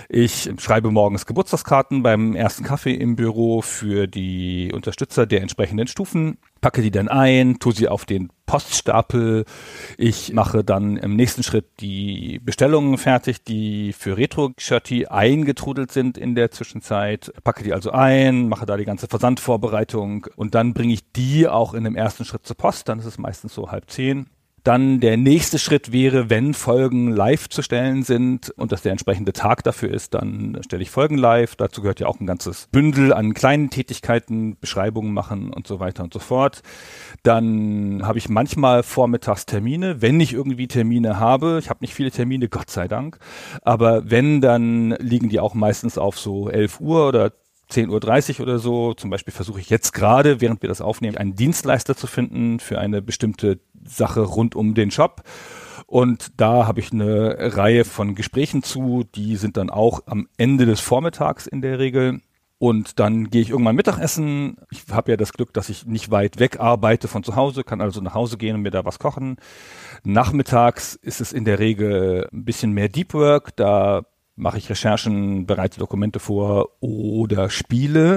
Ich schreibe morgens Geburtstagskarten beim ersten Kaffee im Büro für die Unterstützer der entsprechenden Stufen, packe die dann ein, tue sie auf den Poststapel. Ich mache dann im nächsten Schritt die Bestellungen fertig, die für Retro-Shirty eingetrudelt sind in der Zwischenzeit. Packe die also ein, mache da die ganze Versandvorbereitung und dann bringe ich die auch in dem ersten Schritt zur Post. Dann ist es meistens so 9:30. Dann der nächste Schritt wäre, wenn Folgen live zu stellen sind und das der entsprechende Tag dafür ist, dann stelle ich Folgen live. Dazu gehört ja auch ein ganzes Bündel an kleinen Tätigkeiten, Beschreibungen machen und so weiter und so fort. Dann habe ich manchmal vormittags Termine, wenn ich irgendwie Termine habe. Ich habe nicht viele Termine, Gott sei Dank. Aber wenn, dann liegen die auch meistens auf so 11 Uhr oder 10:30 Uhr oder so. Zum Beispiel versuche ich jetzt gerade, während wir das aufnehmen, einen Dienstleister zu finden für eine bestimmte Sache rund um den Shop. Und da habe ich eine Reihe von Gesprächen zu, die sind dann auch am Ende des Vormittags in der Regel. Und dann gehe ich irgendwann Mittagessen. Ich habe ja das Glück, dass ich nicht weit weg arbeite von zu Hause, kann also nach Hause gehen und mir da was kochen. Nachmittags ist es in der Regel ein bisschen mehr Deep Work. Da mache ich Recherchen, bereite Dokumente vor oder spiele.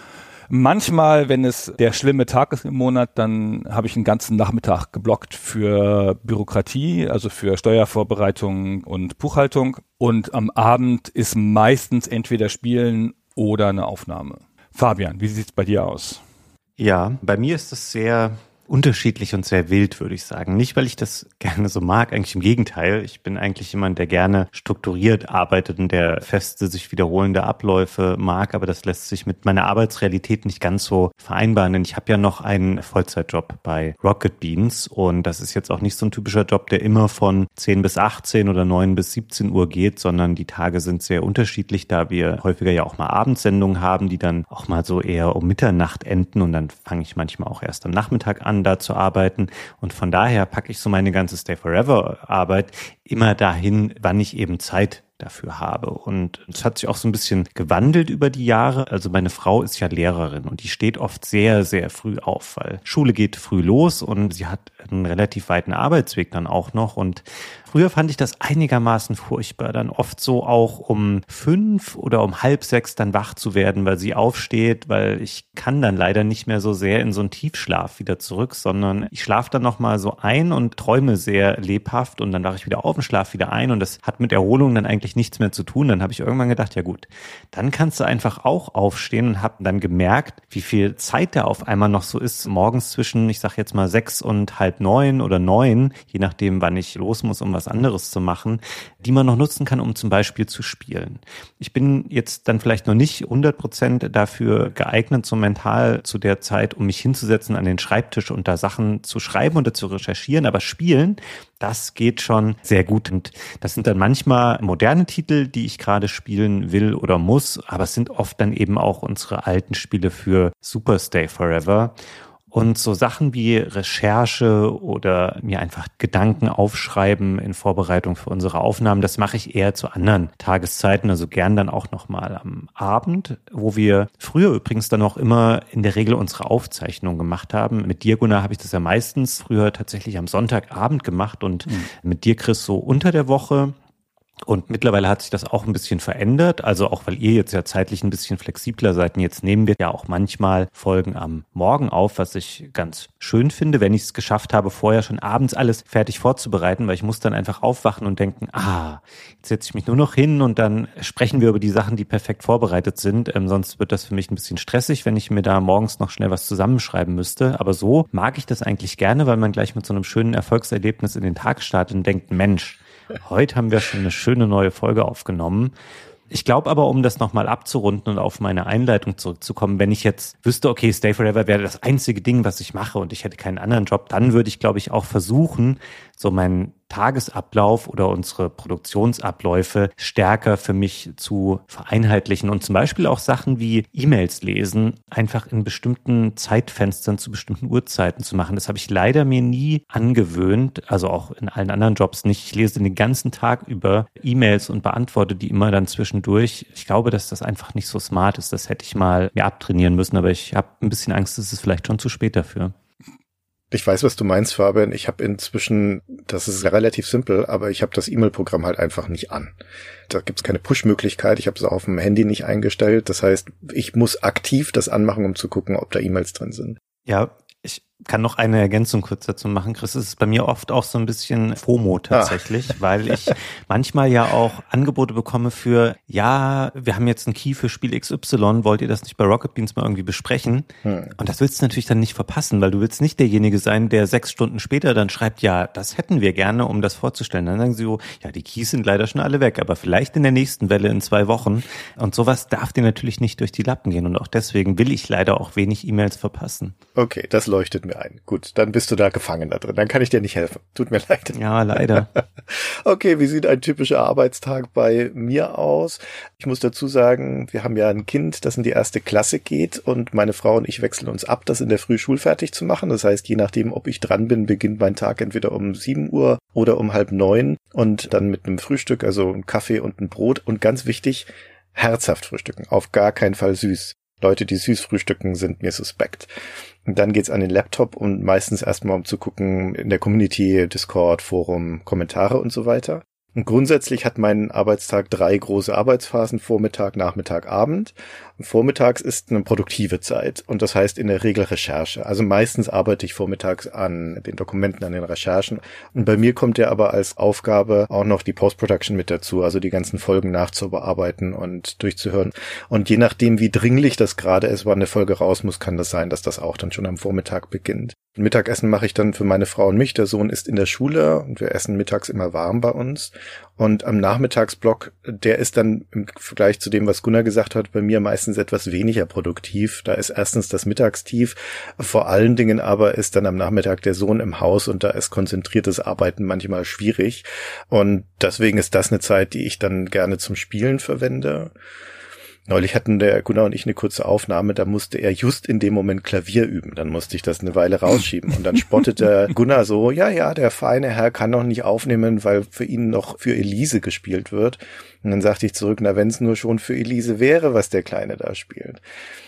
Manchmal, wenn es der schlimme Tag ist im Monat, dann habe ich einen ganzen Nachmittag geblockt für Bürokratie, also für Steuervorbereitung und Buchhaltung. Und am Abend ist meistens entweder Spielen oder eine Aufnahme. Fabian, wie sieht's bei dir aus? Ja, bei mir ist es sehr unterschiedlich und sehr wild, würde ich sagen. Nicht, weil ich das gerne so mag, eigentlich im Gegenteil. Ich bin eigentlich jemand, der gerne strukturiert arbeitet und der feste, sich wiederholende Abläufe mag, aber das lässt sich mit meiner Arbeitsrealität nicht ganz so vereinbaren, denn ich habe ja noch einen Vollzeitjob bei Rocket Beans und das ist jetzt auch nicht so ein typischer Job, der immer von 10 bis 18 oder 9 bis 17 Uhr geht, sondern die Tage sind sehr unterschiedlich, da wir häufiger ja auch mal Abendsendungen haben, die dann auch mal so eher um Mitternacht enden und dann fange ich manchmal auch erst am Nachmittag an, da zu arbeiten. Und von daher packe ich so meine ganze Stay Forever Arbeit immer dahin, wann ich eben Zeit dafür habe. Und es hat sich auch so ein bisschen gewandelt über die Jahre. Also meine Frau ist ja Lehrerin und die steht oft sehr, sehr früh auf, weil Schule geht früh los und sie hat einen relativ weiten Arbeitsweg dann auch noch. Und früher fand ich das einigermaßen furchtbar, dann oft so auch um 5 oder um 5:30 dann wach zu werden, weil sie aufsteht, weil ich kann dann leider nicht mehr so sehr in so einen Tiefschlaf wieder zurück, sondern ich schlafe dann nochmal so ein und träume sehr lebhaft und dann wache ich wieder auf und schlafe wieder ein und das hat mit Erholung dann eigentlich nichts mehr zu tun. Dann habe ich irgendwann gedacht, ja gut, dann kannst du einfach auch aufstehen und habe dann gemerkt, wie viel Zeit da auf einmal noch so ist, morgens zwischen, ich sag jetzt mal 6 und 8:30 oder 9, je nachdem, wann ich los muss, um was anderes zu machen, die man noch nutzen kann, um zum Beispiel zu spielen. Ich bin jetzt dann vielleicht noch nicht 100% dafür geeignet, so mental zu der Zeit, um mich hinzusetzen an den Schreibtisch und da Sachen zu schreiben oder zu recherchieren, aber spielen, das geht schon sehr gut. Und das sind dann manchmal moderne Titel, die ich gerade spielen will oder muss, aber es sind oft dann eben auch unsere alten Spiele für Super Stay Forever. Und so Sachen wie Recherche oder mir einfach Gedanken aufschreiben in Vorbereitung für unsere Aufnahmen, das mache ich eher zu anderen Tageszeiten, also gern dann auch nochmal am Abend, wo wir früher übrigens dann auch immer in der Regel unsere Aufzeichnung gemacht haben. Mit dir, Gunnar, habe ich das ja meistens früher tatsächlich am Sonntagabend gemacht und mit dir, Chris, so unter der Woche. Und mittlerweile hat sich das auch ein bisschen verändert, also auch weil ihr jetzt ja zeitlich ein bisschen flexibler seid. Und jetzt nehmen wir ja auch manchmal Folgen am Morgen auf, was ich ganz schön finde, wenn ich es geschafft habe, vorher schon abends alles fertig vorzubereiten, weil ich muss dann einfach aufwachen und denken, jetzt setze ich mich nur noch hin und dann sprechen wir über die Sachen, die perfekt vorbereitet sind. Sonst wird das für mich ein bisschen stressig, wenn ich mir da morgens noch schnell was zusammenschreiben müsste. Aber so mag ich das eigentlich gerne, weil man gleich mit so einem schönen Erfolgserlebnis in den Tag startet und denkt, Mensch, heute haben wir schon eine schöne neue Folge aufgenommen. Ich glaube aber, um das nochmal abzurunden und auf meine Einleitung zurückzukommen, wenn ich jetzt wüsste, okay, Stay Forever wäre das einzige Ding, was ich mache und ich hätte keinen anderen Job, dann würde ich, glaube ich, auch versuchen, so meinen Tagesablauf oder unsere Produktionsabläufe stärker für mich zu vereinheitlichen und zum Beispiel auch Sachen wie E-Mails lesen, einfach in bestimmten Zeitfenstern zu bestimmten Uhrzeiten zu machen. Das habe ich leider mir nie angewöhnt, also auch in allen anderen Jobs nicht. Ich lese den ganzen Tag über E-Mails und beantworte die immer dann zwischendurch. Ich glaube, dass das einfach nicht so smart ist. Das hätte ich mal mir abtrainieren müssen, aber ich habe ein bisschen Angst, es ist vielleicht schon zu spät dafür. Ich weiß, was du meinst, Fabian. Ich habe inzwischen, das ist relativ simpel, aber ich habe das E-Mail-Programm halt einfach nicht an. Da gibt's keine Push-Möglichkeit. Ich habe es auf dem Handy nicht eingestellt. Das heißt, ich muss aktiv das anmachen, um zu gucken, ob da E-Mails drin sind. Ja, ich kann noch eine Ergänzung kurz dazu machen. Chris, es ist bei mir oft auch so ein bisschen FOMO tatsächlich, weil ich manchmal ja auch Angebote bekomme für, ja, wir haben jetzt einen Key für Spiel XY, wollt ihr das nicht bei Rocket Beans mal irgendwie besprechen? Und das willst du natürlich dann nicht verpassen, weil du willst nicht derjenige sein, der 6 Stunden später dann schreibt, ja, das hätten wir gerne, um das vorzustellen. Dann sagen sie so, ja, die Keys sind leider schon alle weg, aber vielleicht in der nächsten Welle in 2 Wochen. Und sowas darf dir natürlich nicht durch die Lappen gehen. Und auch deswegen will ich leider auch wenig E-Mails verpassen. Okay, das leuchtet mir ein. Gut, dann bist du da gefangen da drin. Dann kann ich dir nicht helfen. Tut mir leid. Ja, leider. Okay, wie sieht ein typischer Arbeitstag bei mir aus? Ich muss dazu sagen, wir haben ja ein Kind, das in die 1. Klasse geht und meine Frau und ich wechseln uns ab, das in der Früh schulfertig zu machen. Das heißt, je nachdem, ob ich dran bin, beginnt mein Tag entweder um 7 Uhr oder um 8:30 und dann mit einem Frühstück, also einem Kaffee und ein Brot und ganz wichtig, herzhaft frühstücken. Auf gar keinen Fall süß. Leute, die süß frühstücken, sind mir suspekt. Und dann geht's an den Laptop und meistens erstmal um zu gucken in der Community, Discord, Forum, Kommentare und so weiter. Und grundsätzlich hat mein Arbeitstag 3 große Arbeitsphasen, Vormittag, Nachmittag, Abend. Und vormittags ist eine produktive Zeit und das heißt in der Regel Recherche. Also meistens arbeite ich vormittags an den Dokumenten, an den Recherchen. Und bei mir kommt ja aber als Aufgabe auch noch die Post-Production mit dazu, also die ganzen Folgen nachzubearbeiten und durchzuhören. Und je nachdem, wie dringlich das gerade ist, wann eine Folge raus muss, kann das sein, dass das auch dann schon am Vormittag beginnt. Mittagessen mache ich dann für meine Frau und mich. Der Sohn ist in der Schule und wir essen mittags immer warm bei uns. Und am Nachmittagsblock, der ist dann im Vergleich zu dem, was Gunnar gesagt hat, bei mir meistens etwas weniger produktiv. Da ist erstens das Mittagstief. Vor allen Dingen aber ist dann am Nachmittag der Sohn im Haus und da ist konzentriertes Arbeiten manchmal schwierig. Und deswegen ist das eine Zeit, die ich dann gerne zum Spielen verwende. Neulich hatten der Gunnar und ich eine kurze Aufnahme, da musste er just in dem Moment Klavier üben. Dann musste ich das eine Weile rausschieben. Und dann spottete Gunnar so, ja, der feine Herr kann noch nicht aufnehmen, weil für ihn noch für Elise gespielt wird. Und dann sagte ich zurück, na, wenn es nur schon für Elise wäre, was der Kleine da spielt.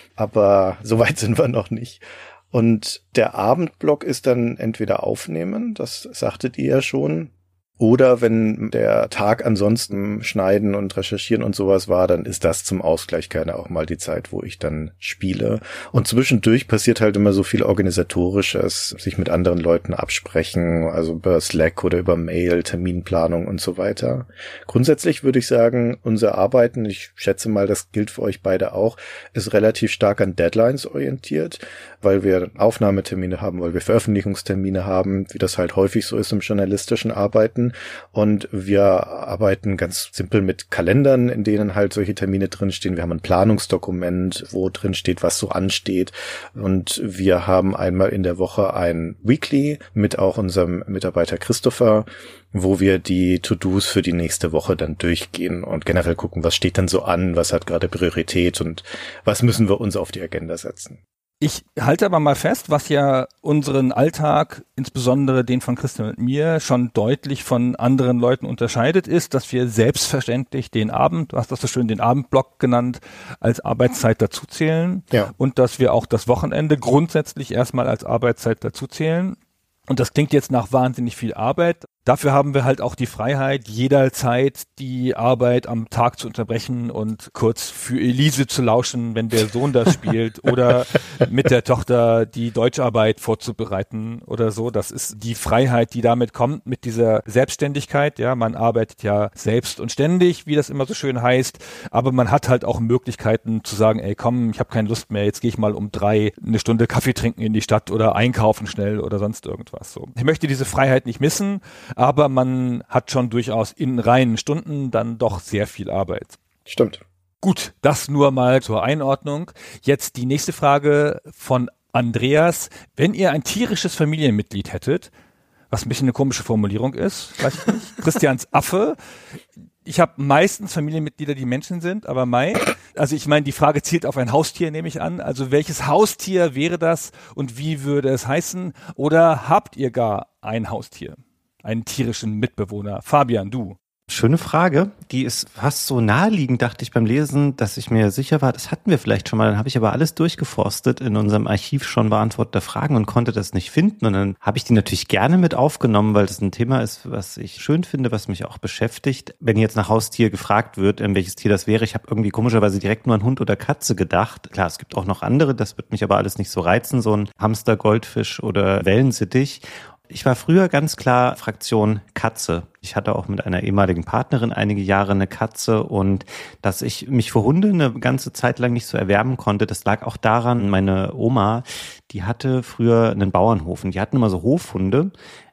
Aber so weit sind wir noch nicht. Und der Abendblock ist dann entweder aufnehmen, das sagtet ihr ja schon, oder wenn der Tag ansonsten schneiden und recherchieren und sowas war, dann ist das zum Ausgleich gerne auch mal die Zeit, wo ich dann spiele. Und zwischendurch passiert halt immer so viel Organisatorisches, sich mit anderen Leuten absprechen, also über Slack oder über Mail, Terminplanung und so weiter. Grundsätzlich würde ich sagen, unser Arbeiten, ich schätze mal, das gilt für euch beide auch, ist relativ stark an Deadlines orientiert, weil wir Aufnahmetermine haben, weil wir Veröffentlichungstermine haben, wie das halt häufig so ist im journalistischen Arbeiten. Und wir arbeiten ganz simpel mit Kalendern, in denen halt solche Termine drinstehen. Wir haben ein Planungsdokument, wo drin steht, was so ansteht. Und wir haben einmal in der Woche ein Weekly mit auch unserem Mitarbeiter Christopher, wo wir die To-Dos für die nächste Woche dann durchgehen und generell gucken, was steht dann so an, was hat gerade Priorität und was müssen wir uns auf die Agenda setzen. Ich halte aber mal fest, was ja unseren Alltag, insbesondere den von Christian und mir, schon deutlich von anderen Leuten unterscheidet, ist, dass wir selbstverständlich den Abend, du hast das so schön den Abendblock genannt, als Arbeitszeit dazuzählen. Ja. Und dass wir auch das Wochenende grundsätzlich erstmal als Arbeitszeit dazuzählen. Und das klingt jetzt nach wahnsinnig viel Arbeit. Dafür haben wir halt auch die Freiheit, jederzeit die Arbeit am Tag zu unterbrechen und kurz für Elise zu lauschen, wenn der Sohn das spielt oder mit der Tochter die Deutscharbeit vorzubereiten oder so. Das ist die Freiheit, die damit kommt, mit dieser Selbstständigkeit. Ja, man arbeitet ja selbst und ständig, wie das immer so schön heißt, aber man hat halt auch Möglichkeiten zu sagen, ey komm, ich habe keine Lust mehr, jetzt gehe ich mal um 3 eine Stunde Kaffee trinken in die Stadt oder einkaufen schnell oder sonst irgendwas. So. Ich möchte diese Freiheit nicht missen, aber man hat schon durchaus in reinen Stunden dann doch sehr viel Arbeit. Stimmt. Gut, das nur mal zur Einordnung. Jetzt die nächste Frage von Andreas. Wenn ihr ein tierisches Familienmitglied hättet, was ein bisschen eine komische Formulierung ist, weiß ich nicht, Christians Affe. Ich habe meistens Familienmitglieder, die Menschen sind, aber also ich meine, die Frage zielt auf ein Haustier, nehme ich an. Also welches Haustier wäre das und wie würde es heißen? Oder habt ihr gar ein Haustier? Einen tierischen Mitbewohner. Fabian, du. Schöne Frage. Die ist fast so naheliegend, dachte ich beim Lesen, dass ich mir sicher war, das hatten wir vielleicht schon mal. Dann habe ich aber alles durchgeforstet in unserem Archiv schon beantwortete Fragen und konnte das nicht finden. Und dann habe ich die natürlich gerne mit aufgenommen, weil das ein Thema ist, was ich schön finde, was mich auch beschäftigt. Wenn jetzt nach Haustier gefragt wird, welches Tier das wäre, ich habe irgendwie komischerweise direkt nur an Hund oder Katze gedacht. Klar, es gibt auch noch andere, das wird mich aber alles nicht so reizen, so ein Hamster, Goldfisch oder Wellensittich. Ich war früher ganz klar Fraktion Katze. Ich hatte auch mit einer ehemaligen Partnerin einige Jahre eine Katze und dass ich mich für Hunde eine ganze Zeit lang nicht so erwärmen konnte, das lag auch daran, meine Oma, die hatte früher einen Bauernhof und die hatten immer so Hofhunde.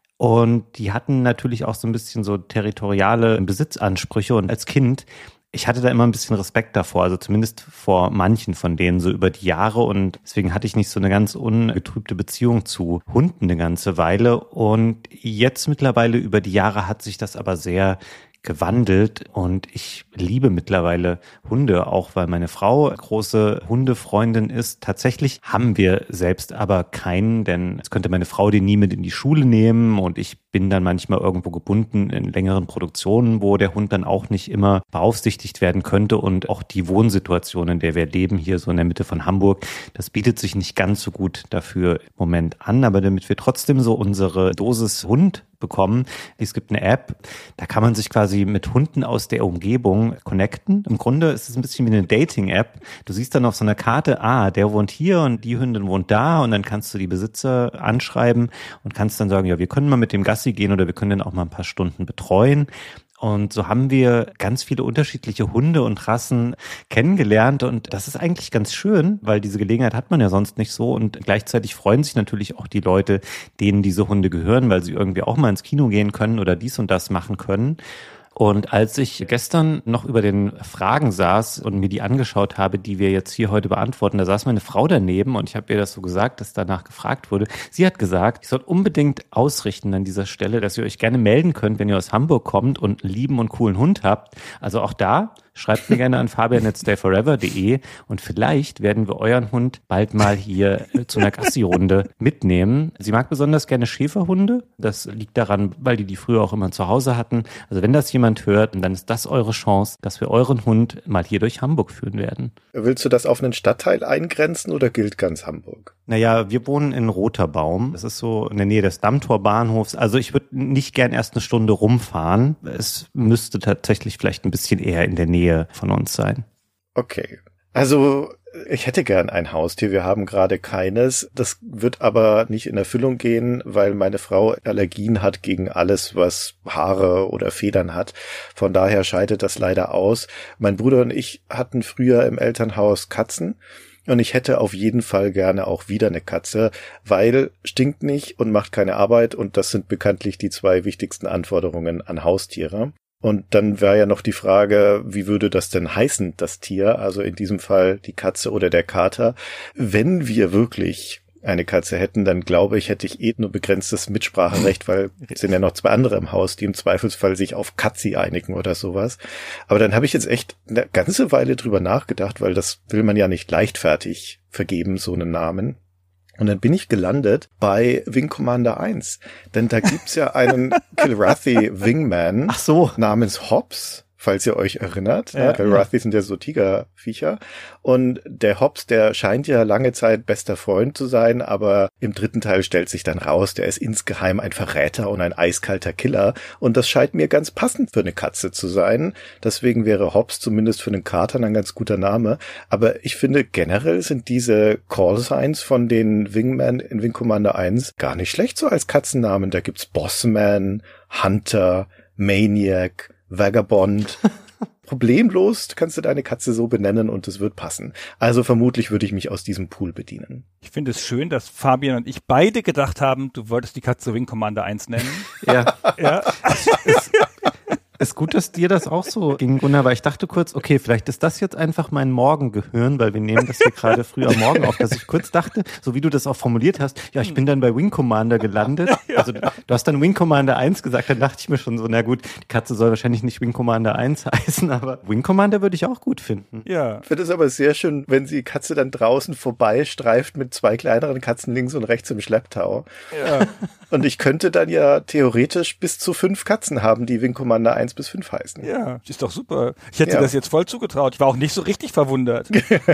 Und die hatten natürlich auch so ein bisschen so territoriale Besitzansprüche und als Kind, ich hatte da immer ein bisschen Respekt davor, also zumindest vor manchen von denen so über die Jahre und deswegen hatte ich nicht so eine ganz ungetrübte Beziehung zu Hunden eine ganze Weile und jetzt mittlerweile über die Jahre hat sich das aber sehr gewandelt und ich liebe mittlerweile Hunde, auch weil meine Frau große Hundefreundin ist. Tatsächlich haben wir selbst aber keinen, denn es könnte meine Frau den nie mit in die Schule nehmen und ich bin dann manchmal irgendwo gebunden in längeren Produktionen, wo der Hund dann auch nicht immer beaufsichtigt werden könnte und auch die Wohnsituation, in der wir leben, hier so in der Mitte von Hamburg, das bietet sich nicht ganz so gut dafür im Moment an, aber damit wir trotzdem so unsere Dosis Hund bekommen. Es gibt eine App, da kann man sich quasi mit Hunden aus der Umgebung connecten. Im Grunde ist es ein bisschen wie eine Dating-App. Du siehst dann auf so einer Karte, der wohnt hier und die Hündin wohnt da und dann kannst du die Besitzer anschreiben und kannst dann sagen, ja, wir können mal mit dem Gassi gehen oder wir können den auch mal ein paar Stunden betreuen. Und so haben wir ganz viele unterschiedliche Hunde und Rassen kennengelernt und das ist eigentlich ganz schön, weil diese Gelegenheit hat man ja sonst nicht so und gleichzeitig freuen sich natürlich auch die Leute, denen diese Hunde gehören, weil sie irgendwie auch mal ins Kino gehen können oder dies und das machen können. Und als ich gestern noch über den Fragen saß und mir die angeschaut habe, die wir jetzt hier heute beantworten, da saß meine Frau daneben und ich habe ihr das so gesagt, dass danach gefragt wurde. Sie hat gesagt, ich soll unbedingt ausrichten an dieser Stelle, dass ihr euch gerne melden könnt, wenn ihr aus Hamburg kommt und einen lieben und coolen Hund habt. Also auch da schreibt mir gerne an fabian@stayforever.de und vielleicht werden wir euren Hund bald mal hier zu einer Gassi-Runde mitnehmen. Sie mag besonders gerne Schäferhunde. Das liegt daran, weil die früher auch immer zu Hause hatten. Also wenn das jemand hört, dann ist das eure Chance, dass wir euren Hund mal hier durch Hamburg führen werden. Willst du das auf einen Stadtteil eingrenzen oder gilt ganz Hamburg? Naja, wir wohnen in Roterbaum. Das ist so in der Nähe des Dammtorbahnhofs. Also ich würde nicht gern erst eine Stunde rumfahren. Es müsste tatsächlich vielleicht ein bisschen eher in der Nähe von uns sein. Okay. Also ich hätte gern ein Haustier. Wir haben gerade keines. Das wird aber nicht in Erfüllung gehen, weil meine Frau Allergien hat gegen alles, was Haare oder Federn hat. Von daher scheidet das leider aus. Mein Bruder und ich hatten früher im Elternhaus Katzen. Und ich hätte auf jeden Fall gerne auch wieder eine Katze, weil stinkt nicht und macht keine Arbeit und das sind bekanntlich die 2 wichtigsten Anforderungen an Haustiere. Und dann wäre ja noch die Frage, wie würde das denn heißen, das Tier? Also in diesem Fall die Katze oder der Kater. Wenn wir wirklich eine Katze hätten, dann glaube ich, hätte ich nur begrenztes Mitspracherecht, weil es sind ja noch 2 andere im Haus, die im Zweifelsfall sich auf Katzi einigen oder sowas. Aber dann habe ich jetzt echt eine ganze Weile drüber nachgedacht, weil das will man ja nicht leichtfertig vergeben, so einen Namen. Und dann bin ich gelandet bei Wing Commander 1. Denn da gibt's ja einen Kilrathi Wingman namens Hobbs, falls ihr euch erinnert. Ja, Kilrathi sind ja so Tigerviecher. Und der Hobbs, der scheint ja lange Zeit bester Freund zu sein, aber im 3. Teil stellt sich dann raus, der ist insgeheim ein Verräter und ein eiskalter Killer. Und das scheint mir ganz passend für eine Katze zu sein. Deswegen wäre Hobbs zumindest für einen Kater ein ganz guter Name. Aber ich finde, generell sind diese Callsigns von den Wingmen in Wing Commander 1 gar nicht schlecht so als Katzennamen. Da gibt's Bossman, Hunter, Maniac, Vagabond. Problemlos kannst du deine Katze so benennen und es wird passen. Also vermutlich würde ich mich aus diesem Pool bedienen. Ich finde es schön, dass Fabian und ich beide gedacht haben, du wolltest die Katze Wing Commander 1 nennen. Ja. Ist gut, dass dir das auch so ging, Gunnar, weil ich dachte kurz, okay, vielleicht ist das jetzt einfach mein Morgengehirn, weil wir nehmen das hier gerade früh am Morgen auf, dass ich kurz dachte, so wie du das auch formuliert hast, ja, ich bin dann bei Wing Commander gelandet. Also du hast dann Wing Commander 1 gesagt, dann dachte ich mir schon so, na gut, die Katze soll wahrscheinlich nicht Wing Commander 1 heißen, aber Wing Commander würde ich auch gut finden. Ja. Ich finde es aber sehr schön, wenn die Katze dann draußen vorbeistreift mit 2 kleineren Katzen links und rechts im Schlepptau. Ja. Und ich könnte dann ja theoretisch bis zu 5 Katzen haben, die Wing Commander 1 bis 5 5 heißen. Ja, ist doch super. Ich hätte das jetzt voll zugetraut. Ich war auch nicht so richtig verwundert.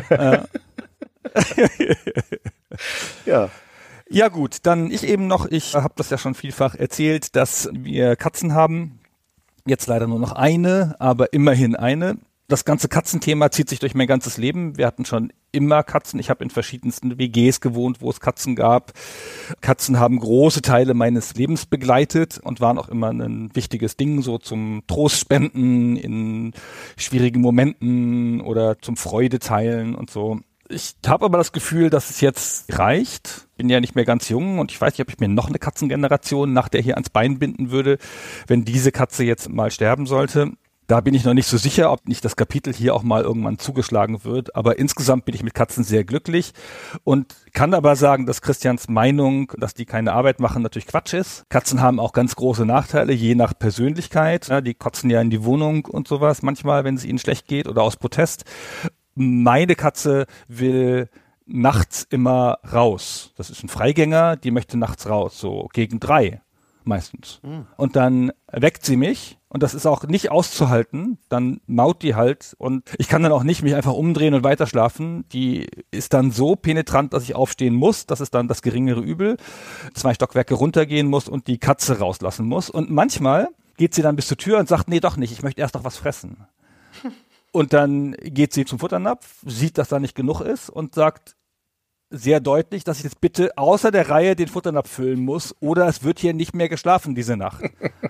Ja. Ja gut, dann ich eben noch, ich habe das ja schon vielfach erzählt, dass wir Katzen haben. Jetzt leider nur noch eine, aber immerhin eine. Das ganze Katzenthema zieht sich durch mein ganzes Leben. Wir hatten schon immer Katzen. Ich habe in verschiedensten WGs gewohnt, wo es Katzen gab. Katzen haben große Teile meines Lebens begleitet und waren auch immer ein wichtiges Ding, so zum Trostspenden in schwierigen Momenten oder zum Freudeteilen und so. Ich habe aber das Gefühl, dass es jetzt reicht. Bin ja nicht mehr ganz jung und ich weiß nicht, ob ich mir noch eine Katzengeneration nach der hier ans Bein binden würde, wenn diese Katze jetzt mal sterben sollte. Da bin ich noch nicht so sicher, ob nicht das Kapitel hier auch mal irgendwann zugeschlagen wird. Aber insgesamt bin ich mit Katzen sehr glücklich und kann aber sagen, dass Christians Meinung, dass die keine Arbeit machen, natürlich Quatsch ist. Katzen haben auch ganz große Nachteile, je nach Persönlichkeit. Ja, die kotzen ja in die Wohnung und sowas manchmal, wenn es ihnen schlecht geht oder aus Protest. Meine Katze will nachts immer raus. Das ist ein Freigänger, die möchte nachts raus, so gegen 3 meistens. Und dann weckt sie mich und das ist auch nicht auszuhalten. Dann maut die halt und ich kann dann auch nicht mich einfach umdrehen und weiter schlafen. Die ist dann so penetrant, dass ich aufstehen muss. Das ist dann das geringere Übel. 2 Stockwerke runtergehen muss und die Katze rauslassen muss. Und manchmal geht sie dann bis zur Tür und sagt, nee, doch nicht, ich möchte erst noch was fressen. Und dann geht sie zum Futternapf, sieht, dass da nicht genug ist und sagt sehr deutlich, dass ich jetzt bitte außer der Reihe den Futternapf füllen muss oder es wird hier nicht mehr geschlafen diese Nacht.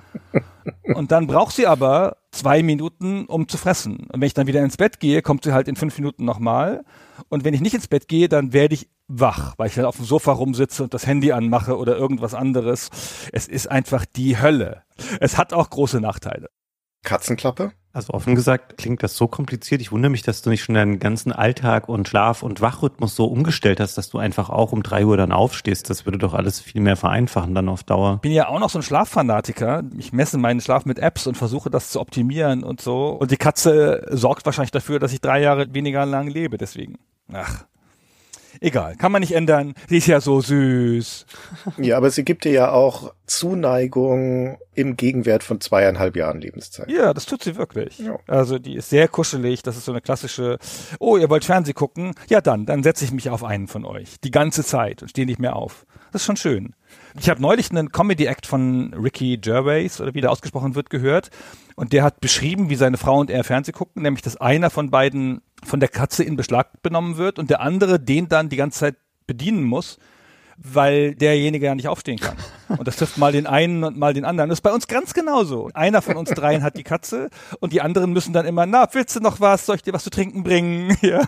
Und dann braucht sie aber 2 Minuten, um zu fressen. Und wenn ich dann wieder ins Bett gehe, kommt sie halt in 5 Minuten nochmal. Und wenn ich nicht ins Bett gehe, dann werde ich wach, weil ich dann auf dem Sofa rumsitze und das Handy anmache oder irgendwas anderes. Es ist einfach die Hölle. Es hat auch große Nachteile. Katzenklappe? Also offen gesagt klingt das so kompliziert. Ich wundere mich, dass du nicht schon deinen ganzen Alltag und Schlaf- und Wachrhythmus so umgestellt hast, dass du einfach auch um 3 Uhr dann aufstehst. Das würde doch alles viel mehr vereinfachen dann auf Dauer. Ich bin ja auch noch so ein Schlaffanatiker. Ich messe meinen Schlaf mit Apps und versuche das zu optimieren und so. Und die Katze sorgt wahrscheinlich dafür, dass ich 3 Jahre weniger lang lebe. Deswegen, egal, kann man nicht ändern. Sie ist ja so süß. Ja, aber sie gibt dir ja auch Zuneigung im Gegenwert von 2,5 Jahren Lebenszeit. Ja, das tut sie wirklich. Ja. Also die ist sehr kuschelig. Das ist so eine klassische, oh, ihr wollt Fernsehen gucken? Ja, dann setze ich mich auf einen von euch. Die ganze Zeit und stehe nicht mehr auf. Das ist schon schön. Ich habe neulich einen Comedy-Act von Ricky Gervais, oder wie der ausgesprochen wird, gehört. Und der hat beschrieben, wie seine Frau und er Fernsehen gucken, nämlich dass einer von beiden von der Katze in Beschlag genommen wird und der andere den dann die ganze Zeit bedienen muss, weil derjenige ja nicht aufstehen kann. Und das trifft mal den einen und mal den anderen. Das ist bei uns ganz genauso. Einer von uns dreien hat die Katze und die anderen müssen dann immer, willst du noch was? Soll ich dir was zu trinken bringen? Ja.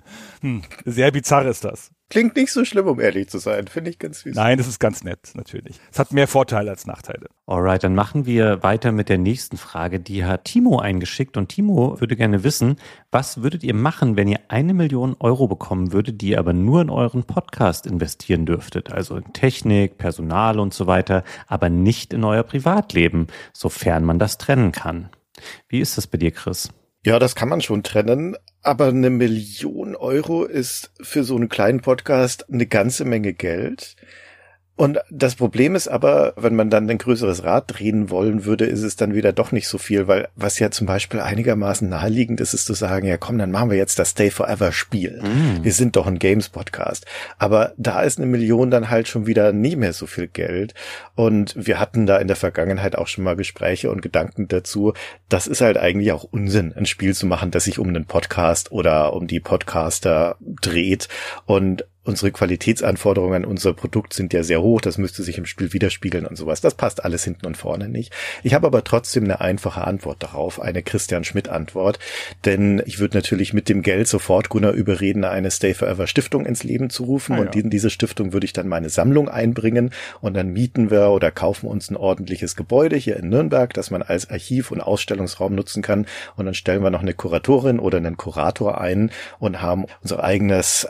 Sehr bizarr ist das. Klingt nicht so schlimm, um ehrlich zu sein. Finde ich ganz süß. Nein, das ist ganz nett, natürlich. Es hat mehr Vorteile als Nachteile. Alright, dann machen wir weiter mit der nächsten Frage. Die hat Timo eingeschickt und Timo würde gerne wissen, was würdet ihr machen, wenn ihr 1 Million Euro bekommen würdet, die ihr aber nur in euren Podcast investieren dürftet? Also in Technik, Personal und so weiter, aber nicht in euer Privatleben, sofern man das trennen kann. Wie ist das bei dir, Chris? Ja, das kann man schon trennen, aber 1 Million Euro ist für so einen kleinen Podcast eine ganze Menge Geld. Und das Problem ist aber, wenn man dann ein größeres Rad drehen wollen würde, ist es dann wieder doch nicht so viel, weil was ja zum Beispiel einigermaßen naheliegend ist, ist zu sagen, ja komm, dann machen wir jetzt das Stay Forever Spiel. Wir sind doch ein Games-Podcast. Aber da ist 1 Million dann halt schon wieder nie mehr so viel Geld. Und wir hatten da in der Vergangenheit auch schon mal Gespräche und Gedanken dazu. Das ist halt eigentlich auch Unsinn, ein Spiel zu machen, das sich um einen Podcast oder um die Podcaster dreht. Und unsere Qualitätsanforderungen an unser Produkt sind ja sehr hoch, das müsste sich im Spiel widerspiegeln und sowas. Das passt alles hinten und vorne nicht. Ich habe aber trotzdem eine einfache Antwort darauf, eine Christian Schmidt-Antwort, denn ich würde natürlich mit dem Geld sofort Gunnar überreden, eine Stay Forever Stiftung ins Leben zu rufen und in diese Stiftung würde ich dann meine Sammlung einbringen und dann mieten wir oder kaufen uns ein ordentliches Gebäude hier in Nürnberg, das man als Archiv- und Ausstellungsraum nutzen kann und dann stellen wir noch eine Kuratorin oder einen Kurator ein und haben unser eigenes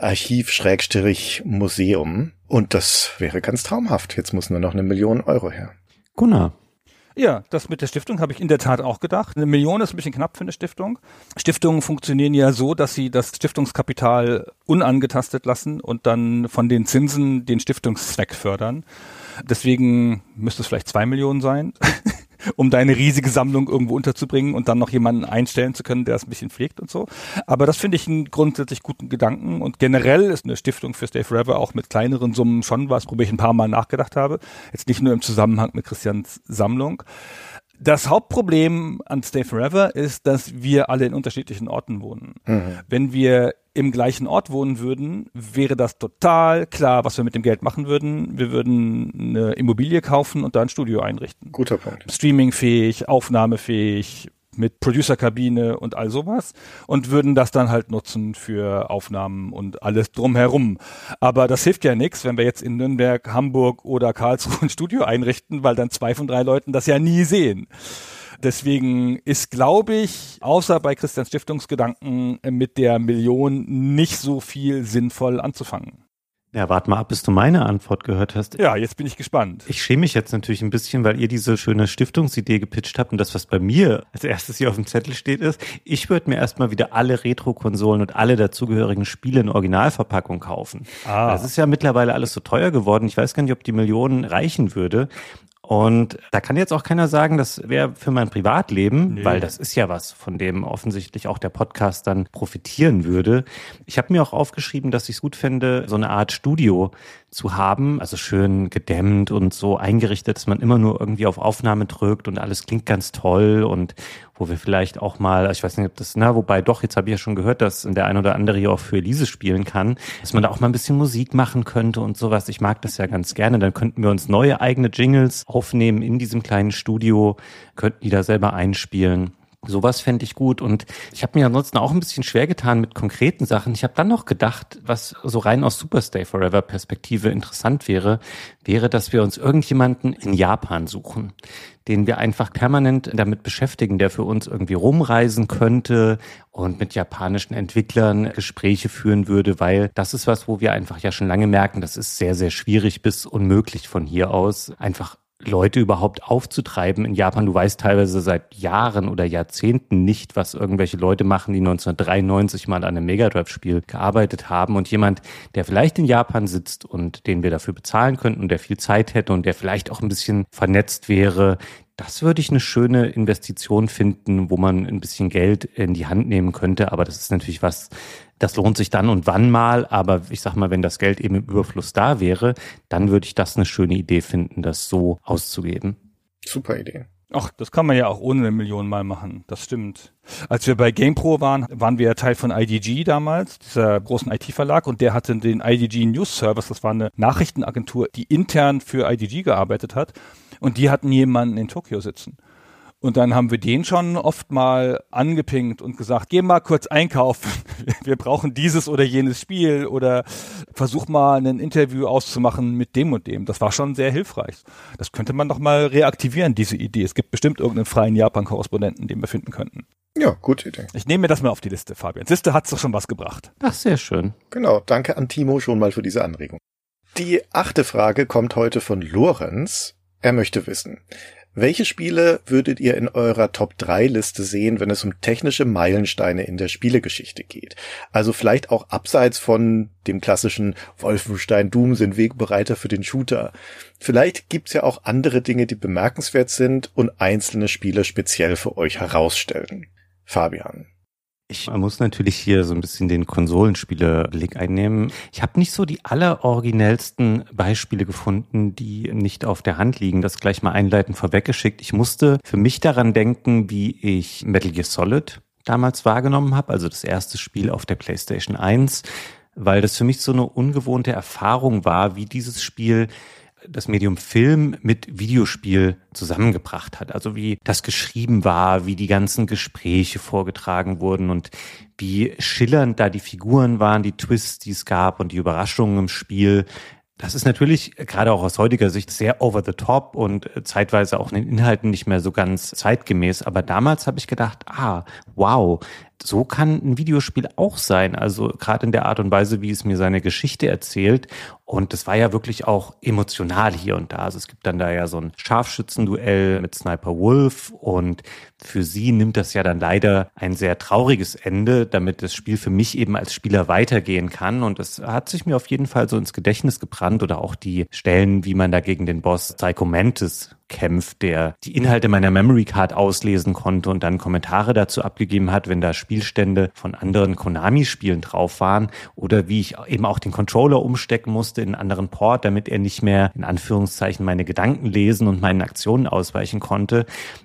Archiv-Museum. Und das wäre ganz traumhaft. Jetzt muss nur noch 1 Million Euro her. Gunnar. Ja, das mit der Stiftung habe ich in der Tat auch gedacht. 1 Million ist ein bisschen knapp für eine Stiftung. Stiftungen funktionieren ja so, dass sie das Stiftungskapital unangetastet lassen und dann von den Zinsen den Stiftungszweck fördern. Deswegen müsste es vielleicht 2 Millionen sein. um deine riesige Sammlung irgendwo unterzubringen und dann noch jemanden einstellen zu können, der das ein bisschen pflegt und so. Aber das finde ich einen grundsätzlich guten Gedanken und generell ist eine Stiftung für Stay Forever auch mit kleineren Summen schon was, worüber ich ein paar Mal nachgedacht habe. Jetzt nicht nur im Zusammenhang mit Christians Sammlung. Das Hauptproblem an Stay Forever ist, dass wir alle in unterschiedlichen Orten wohnen. Wenn wir im gleichen Ort wohnen würden, wäre das total klar, was wir mit dem Geld machen würden. Wir würden eine Immobilie kaufen und da ein Studio einrichten. Guter Punkt. Streamingfähig, aufnahmefähig, mit Producerkabine und all sowas und würden das dann halt nutzen für Aufnahmen und alles drumherum. Aber das hilft ja nichts, wenn wir jetzt in Nürnberg, Hamburg oder Karlsruhe ein Studio einrichten, weil dann 2 von 3 Leuten das ja nie sehen. Deswegen ist, glaube ich, außer bei Christians Stiftungsgedanken mit der Million nicht so viel sinnvoll anzufangen. Ja, warte mal ab, bis du meine Antwort gehört hast. Ja, jetzt bin ich gespannt. Ich schäme mich jetzt natürlich ein bisschen, weil ihr diese schöne Stiftungsidee gepitcht habt und das, was bei mir als erstes hier auf dem Zettel steht, ist, ich würde mir erstmal wieder alle Retro-Konsolen und alle dazugehörigen Spiele in Originalverpackung kaufen. Das ist ja mittlerweile alles so teuer geworden. Ich weiß gar nicht, ob die Millionen reichen würde. Und da kann jetzt auch keiner sagen, das wäre für mein Privatleben, weil das ist ja was, von dem offensichtlich auch der Podcast dann profitieren würde. Ich habe mir auch aufgeschrieben, dass ich es gut fände, so eine Art Studio zu haben, also schön gedämmt und so eingerichtet, dass man immer nur irgendwie auf Aufnahme drückt und alles klingt ganz toll und wo wir vielleicht auch mal, ich weiß nicht, ob das, wobei doch, jetzt habe ich ja schon gehört, dass der ein oder andere hier auch für Elise spielen kann, dass man da auch mal ein bisschen Musik machen könnte und sowas. Ich mag das ja ganz gerne. Dann könnten wir uns neue eigene Jingles aufnehmen in diesem kleinen Studio, könnten die da selber einspielen. Sowas fände ich gut und ich habe mir ansonsten auch ein bisschen schwer getan mit konkreten Sachen. Ich habe dann noch gedacht, was so rein aus Super Stay Forever Perspektive interessant wäre, dass wir uns irgendjemanden in Japan suchen, den wir einfach permanent damit beschäftigen, der für uns irgendwie rumreisen könnte und mit japanischen Entwicklern Gespräche führen würde, weil das ist was, wo wir einfach ja schon lange merken, das ist sehr, sehr schwierig bis unmöglich von hier aus, einfach Leute überhaupt aufzutreiben in Japan. Du weißt teilweise seit Jahren oder Jahrzehnten nicht, was irgendwelche Leute machen, die 1993 mal an einem Mega Drive-Spiel gearbeitet haben. Und jemand, der vielleicht in Japan sitzt und den wir dafür bezahlen könnten und der viel Zeit hätte und der vielleicht auch ein bisschen vernetzt wäre, das würde ich eine schöne Investition finden, wo man ein bisschen Geld in die Hand nehmen könnte. Aber das ist natürlich was, das lohnt sich dann und wann mal. Aber ich sag mal, wenn das Geld eben im Überfluss da wäre, dann würde ich das eine schöne Idee finden, das so auszugeben. Super Idee. Ach, das kann man ja auch ohne eine Million mal machen. Das stimmt. Als wir bei GamePro waren wir ja Teil von IDG damals, dieser großen IT-Verlag, und der hatte den IDG News Service. Das war eine Nachrichtenagentur, die intern für IDG gearbeitet hat. Und die hatten jemanden in Tokio sitzen. Und dann haben wir den schon oft mal angepinkt und gesagt, geh mal kurz einkaufen, wir brauchen dieses oder jenes Spiel oder versuch mal ein Interview auszumachen mit dem und dem. Das war schon sehr hilfreich. Das könnte man doch mal reaktivieren, diese Idee. Es gibt bestimmt irgendeinen freien Japan-Korrespondenten, den wir finden könnten. Ja, gute Idee. Ich nehme mir das mal auf die Liste, Fabian. Liste hat's doch schon was gebracht. Ach, sehr schön. Genau, danke an Timo schon mal für diese Anregung. Die 8. Frage kommt heute von Lorenz. Er möchte wissen: Welche Spiele würdet ihr in eurer Top-3-Liste sehen, wenn es um technische Meilensteine in der Spielegeschichte geht? Also vielleicht auch abseits von dem klassischen Wolfenstein Doom sind Wegbereiter für den Shooter. Vielleicht gibt's ja auch andere Dinge, die bemerkenswert sind und einzelne Spiele speziell für euch herausstellen. Fabian. Ich muss natürlich hier so ein bisschen den Konsolenspiele-Blick einnehmen. Ich habe nicht so die alleroriginellsten Beispiele gefunden, die nicht auf der Hand liegen. Das gleich mal einleitend vorweggeschickt. Ich musste für mich daran denken, wie ich Metal Gear Solid damals wahrgenommen habe, also das erste Spiel auf der PlayStation 1, weil das für mich so eine ungewohnte Erfahrung war, wie dieses Spiel das Medium Film mit Videospiel zusammengebracht hat. Also wie das geschrieben war, wie die ganzen Gespräche vorgetragen wurden und wie schillernd da die Figuren waren, die Twists, die es gab und die Überraschungen im Spiel. Das ist natürlich gerade auch aus heutiger Sicht sehr over the top und zeitweise auch in den Inhalten nicht mehr so ganz zeitgemäß. Aber damals habe ich gedacht, wow, so kann ein Videospiel auch sein. Also gerade in der Art und Weise, wie es mir seine Geschichte erzählt. Und das war ja wirklich auch emotional hier und da. Also es gibt dann da ja so ein Scharfschützenduell mit Sniper Wolf und für sie nimmt das ja dann leider ein sehr trauriges Ende, damit das Spiel für mich eben als Spieler weitergehen kann. Und es hat sich mir auf jeden Fall so ins Gedächtnis gebrannt oder auch die Stellen, wie man da gegen den Boss Psycho Mantis gekämpft, der die Inhalte meiner Memory Card auslesen konnte und dann Kommentare dazu abgegeben hat, wenn da Spielstände von anderen Konami-Spielen drauf waren oder wie ich eben auch den Controller umstecken musste in einen anderen Port, damit er nicht mehr in Anführungszeichen meine Gedanken lesen und meinen Aktionen ausweichen konnte.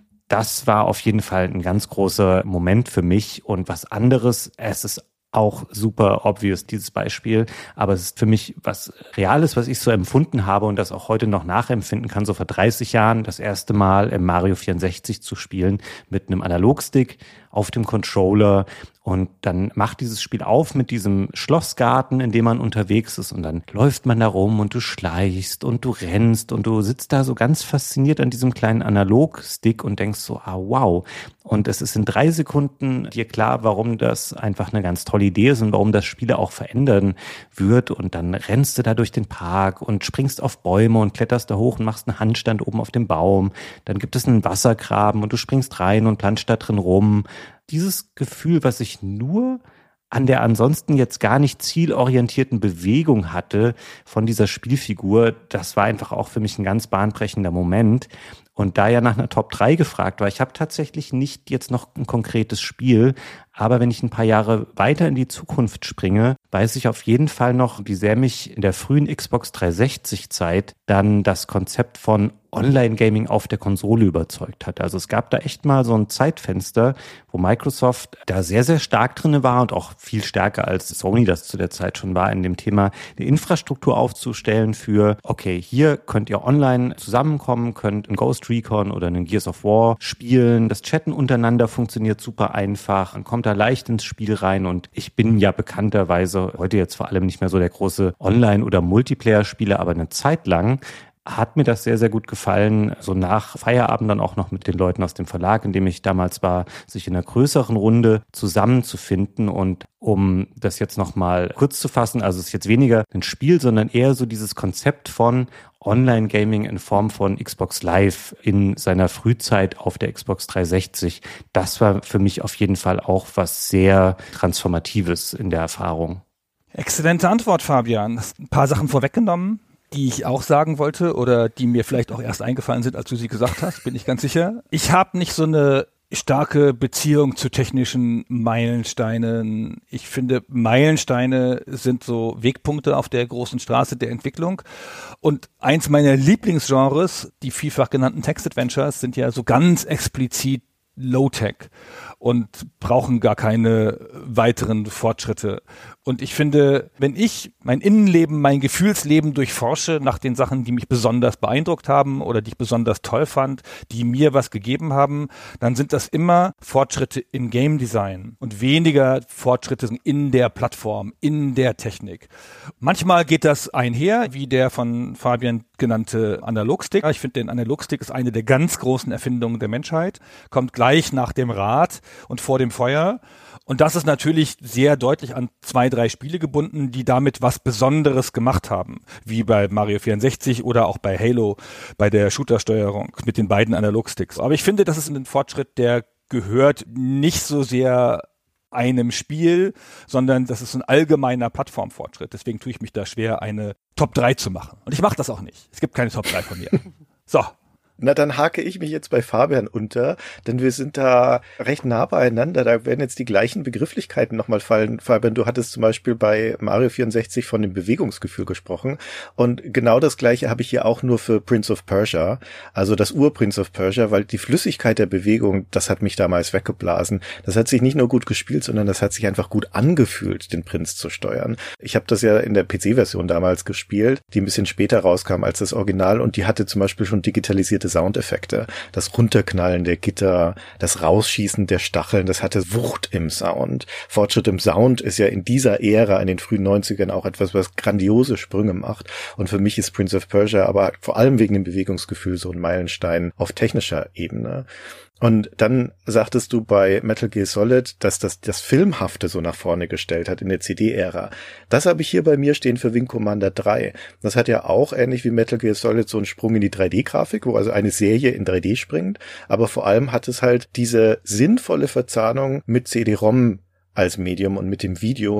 Das war auf jeden Fall ein ganz großer Moment für mich und was anderes, es ist auch super obvious, dieses Beispiel, aber es ist für mich was Reales, was ich so empfunden habe und das auch heute noch nachempfinden kann, so vor 30 Jahren das erste Mal im Mario 64 zu spielen mit einem Analogstick auf dem Controller und dann macht dieses Spiel auf mit diesem Schlossgarten, in dem man unterwegs ist und dann läuft man da rum und du schleichst und du rennst und du sitzt da so ganz fasziniert an diesem kleinen Analogstick und denkst so, wow. Und es ist in 3 Sekunden dir klar, warum das einfach eine ganz tolle Idee ist und warum das Spiele auch verändern wird und dann rennst du da durch den Park und springst auf Bäume und kletterst da hoch und machst einen Handstand oben auf dem Baum. Dann gibt es einen Wassergraben und du springst rein und planschst da drin rum. Dieses Gefühl, was ich nur an der ansonsten jetzt gar nicht zielorientierten Bewegung hatte von dieser Spielfigur, das war einfach auch für mich ein ganz bahnbrechender Moment. Und da ja nach einer Top 3 gefragt war, ich habe tatsächlich nicht jetzt noch ein konkretes Spiel, aber wenn ich ein paar Jahre weiter in die Zukunft springe, weiß ich auf jeden Fall noch, wie sehr mich in der frühen Xbox 360-Zeit dann das Konzept von Online-Gaming auf der Konsole überzeugt hat. Also es gab da echt mal so ein Zeitfenster, wo Microsoft da sehr, sehr stark drin war und auch viel stärker als Sony das zu der Zeit schon war, in dem Thema eine Infrastruktur aufzustellen für, okay, hier könnt ihr online zusammenkommen, könnt ein Ghost Recon oder einen Gears of War spielen. Das Chatten untereinander funktioniert super einfach. Man kommt da leicht ins Spiel rein und ich bin ja bekannterweise heute jetzt vor allem nicht mehr so der große Online- oder Multiplayer-Spieler, aber eine Zeit lang hat mir das sehr, sehr gut gefallen, so nach Feierabend dann auch noch mit den Leuten aus dem Verlag, in dem ich damals war, sich in einer größeren Runde zusammenzufinden. Und um das jetzt nochmal kurz zu fassen, also es ist jetzt weniger ein Spiel, sondern eher so dieses Konzept von Online-Gaming in Form von Xbox Live in seiner Frühzeit auf der Xbox 360. Das war für mich auf jeden Fall auch was sehr Transformatives in der Erfahrung. Exzellente Antwort, Fabian. Hast ein paar Sachen vorweggenommen, die ich auch sagen wollte oder die mir vielleicht auch erst eingefallen sind, als du sie gesagt hast, bin ich ganz sicher. Ich habe nicht so eine starke Beziehung zu technischen Meilensteinen. Ich finde, Meilensteine sind so Wegpunkte auf der großen Straße der Entwicklung. Und eins meiner Lieblingsgenres, die vielfach genannten Text-Adventures, sind ja so ganz explizit Low-Tech und brauchen gar keine weiteren Fortschritte. Und ich finde, wenn ich mein Innenleben, mein Gefühlsleben durchforsche nach den Sachen, die mich besonders beeindruckt haben oder die ich besonders toll fand, die mir was gegeben haben, dann sind das immer Fortschritte im Game Design und weniger Fortschritte in der Plattform, in der Technik. Manchmal geht das einher, wie der von Fabian genannte Analogstick. Ich finde, der Analogstick ist eine der ganz großen Erfindungen der Menschheit, kommt gleich nach dem Rad und vor dem Feuer. Und das ist natürlich sehr deutlich an 2, 3 Spiele gebunden, die damit was Besonderes gemacht haben. Wie bei Mario 64 oder auch bei Halo bei der Shooter-Steuerung mit den beiden Analogsticks. Aber ich finde, das ist ein Fortschritt, der gehört nicht so sehr einem Spiel, sondern das ist ein allgemeiner Plattformfortschritt. Deswegen tue ich mich da schwer, eine Top 3 zu machen. Und ich mache das auch nicht. Es gibt keine Top 3 von mir. So. Na, dann hake ich mich jetzt bei Fabian unter, denn wir sind da recht nah beieinander. Da werden jetzt die gleichen Begrifflichkeiten nochmal fallen. Fabian, du hattest zum Beispiel bei Mario 64 von dem Bewegungsgefühl gesprochen. Und genau das Gleiche habe ich hier auch nur für Prince of Persia, also das Ur-Prince of Persia, weil die Flüssigkeit der Bewegung, das hat mich damals weggeblasen. Das hat sich nicht nur gut gespielt, sondern das hat sich einfach gut angefühlt, den Prinz zu steuern. Ich habe das ja in der PC-Version damals gespielt, die ein bisschen später rauskam als das Original und die hatte zum Beispiel schon digitalisierte Soundeffekte. Das Runterknallen der Gitter, das Rausschießen der Stacheln, das hatte Wucht im Sound. Fortschritt im Sound ist ja in dieser Ära, in den frühen 90ern, auch etwas, was grandiose Sprünge macht. Und für mich ist Prince of Persia aber vor allem wegen dem Bewegungsgefühl so ein Meilenstein auf technischer Ebene. Und dann sagtest du bei Metal Gear Solid, dass das Filmhafte so nach vorne gestellt hat in der CD-Ära. Das habe ich hier bei mir stehen für Wing Commander 3. Das hat ja auch ähnlich wie Metal Gear Solid so einen Sprung in die 3D-Grafik, wo also eine Serie in 3D springt. Aber vor allem hat es halt diese sinnvolle Verzahnung mit CD-ROM als Medium und mit dem Video,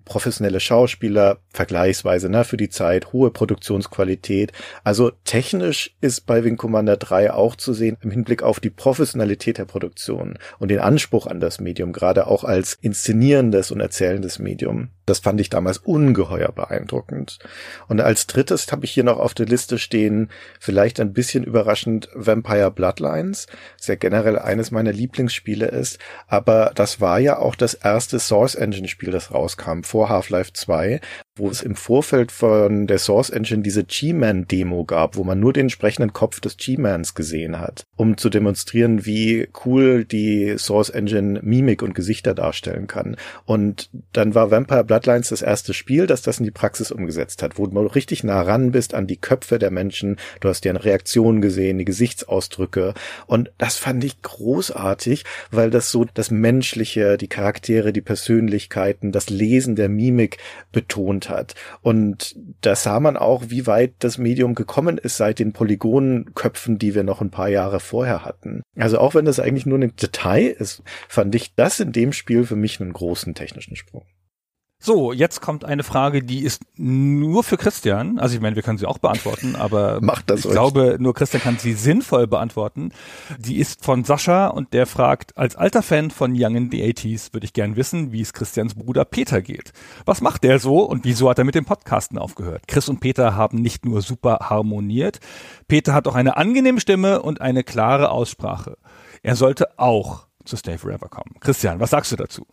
professionelle Schauspieler, vergleichsweise für die Zeit, hohe Produktionsqualität. Also technisch ist bei Wing Commander 3 auch zu sehen im Hinblick auf die Professionalität der Produktion und den Anspruch an das Medium, gerade auch als inszenierendes und erzählendes Medium. Das fand ich damals ungeheuer beeindruckend. Und als drittes habe ich hier noch auf der Liste stehen, vielleicht ein bisschen überraschend, Vampire Bloodlines, das ja generell eines meiner Lieblingsspiele ist, aber das war ja auch das erste Source Engine Spiel, das rauskam, vor Half-Life 2, wo es im Vorfeld von der Source Engine diese G-Man-Demo gab, wo man nur den entsprechenden Kopf des G-Mans gesehen hat, um zu demonstrieren, wie cool die Source Engine Mimik und Gesichter darstellen kann. Und dann war Vampire Bloodlines das erste Spiel, das in die Praxis umgesetzt hat, wo du richtig nah ran bist an die Köpfe der Menschen. Du hast deren Reaktionen gesehen, die Gesichtsausdrücke. Und das fand ich großartig, weil das so das Menschliche, die Charaktere, die Persönlichkeiten, das Lesen der Mimik betont hat. Und da sah man auch, wie weit das Medium gekommen ist seit den Polygonköpfen, die wir noch ein paar Jahre vorher hatten. Also auch wenn das eigentlich nur ein Detail ist, fand ich das in dem Spiel für mich einen großen technischen Sprung. So, jetzt kommt eine Frage, die ist nur für Christian. Also ich meine, wir können sie auch beantworten, aber ich glaube, nur Christian kann sie sinnvoll beantworten. Die ist von Sascha und der fragt, als alter Fan von Young in the 80s würde ich gern wissen, wie es Christians Bruder Peter geht. Was macht der so und wieso hat er mit dem Podcasten aufgehört? Chris und Peter haben nicht nur super harmoniert, Peter hat auch eine angenehme Stimme und eine klare Aussprache. Er sollte auch zu Stay Forever kommen. Christian, was sagst du dazu?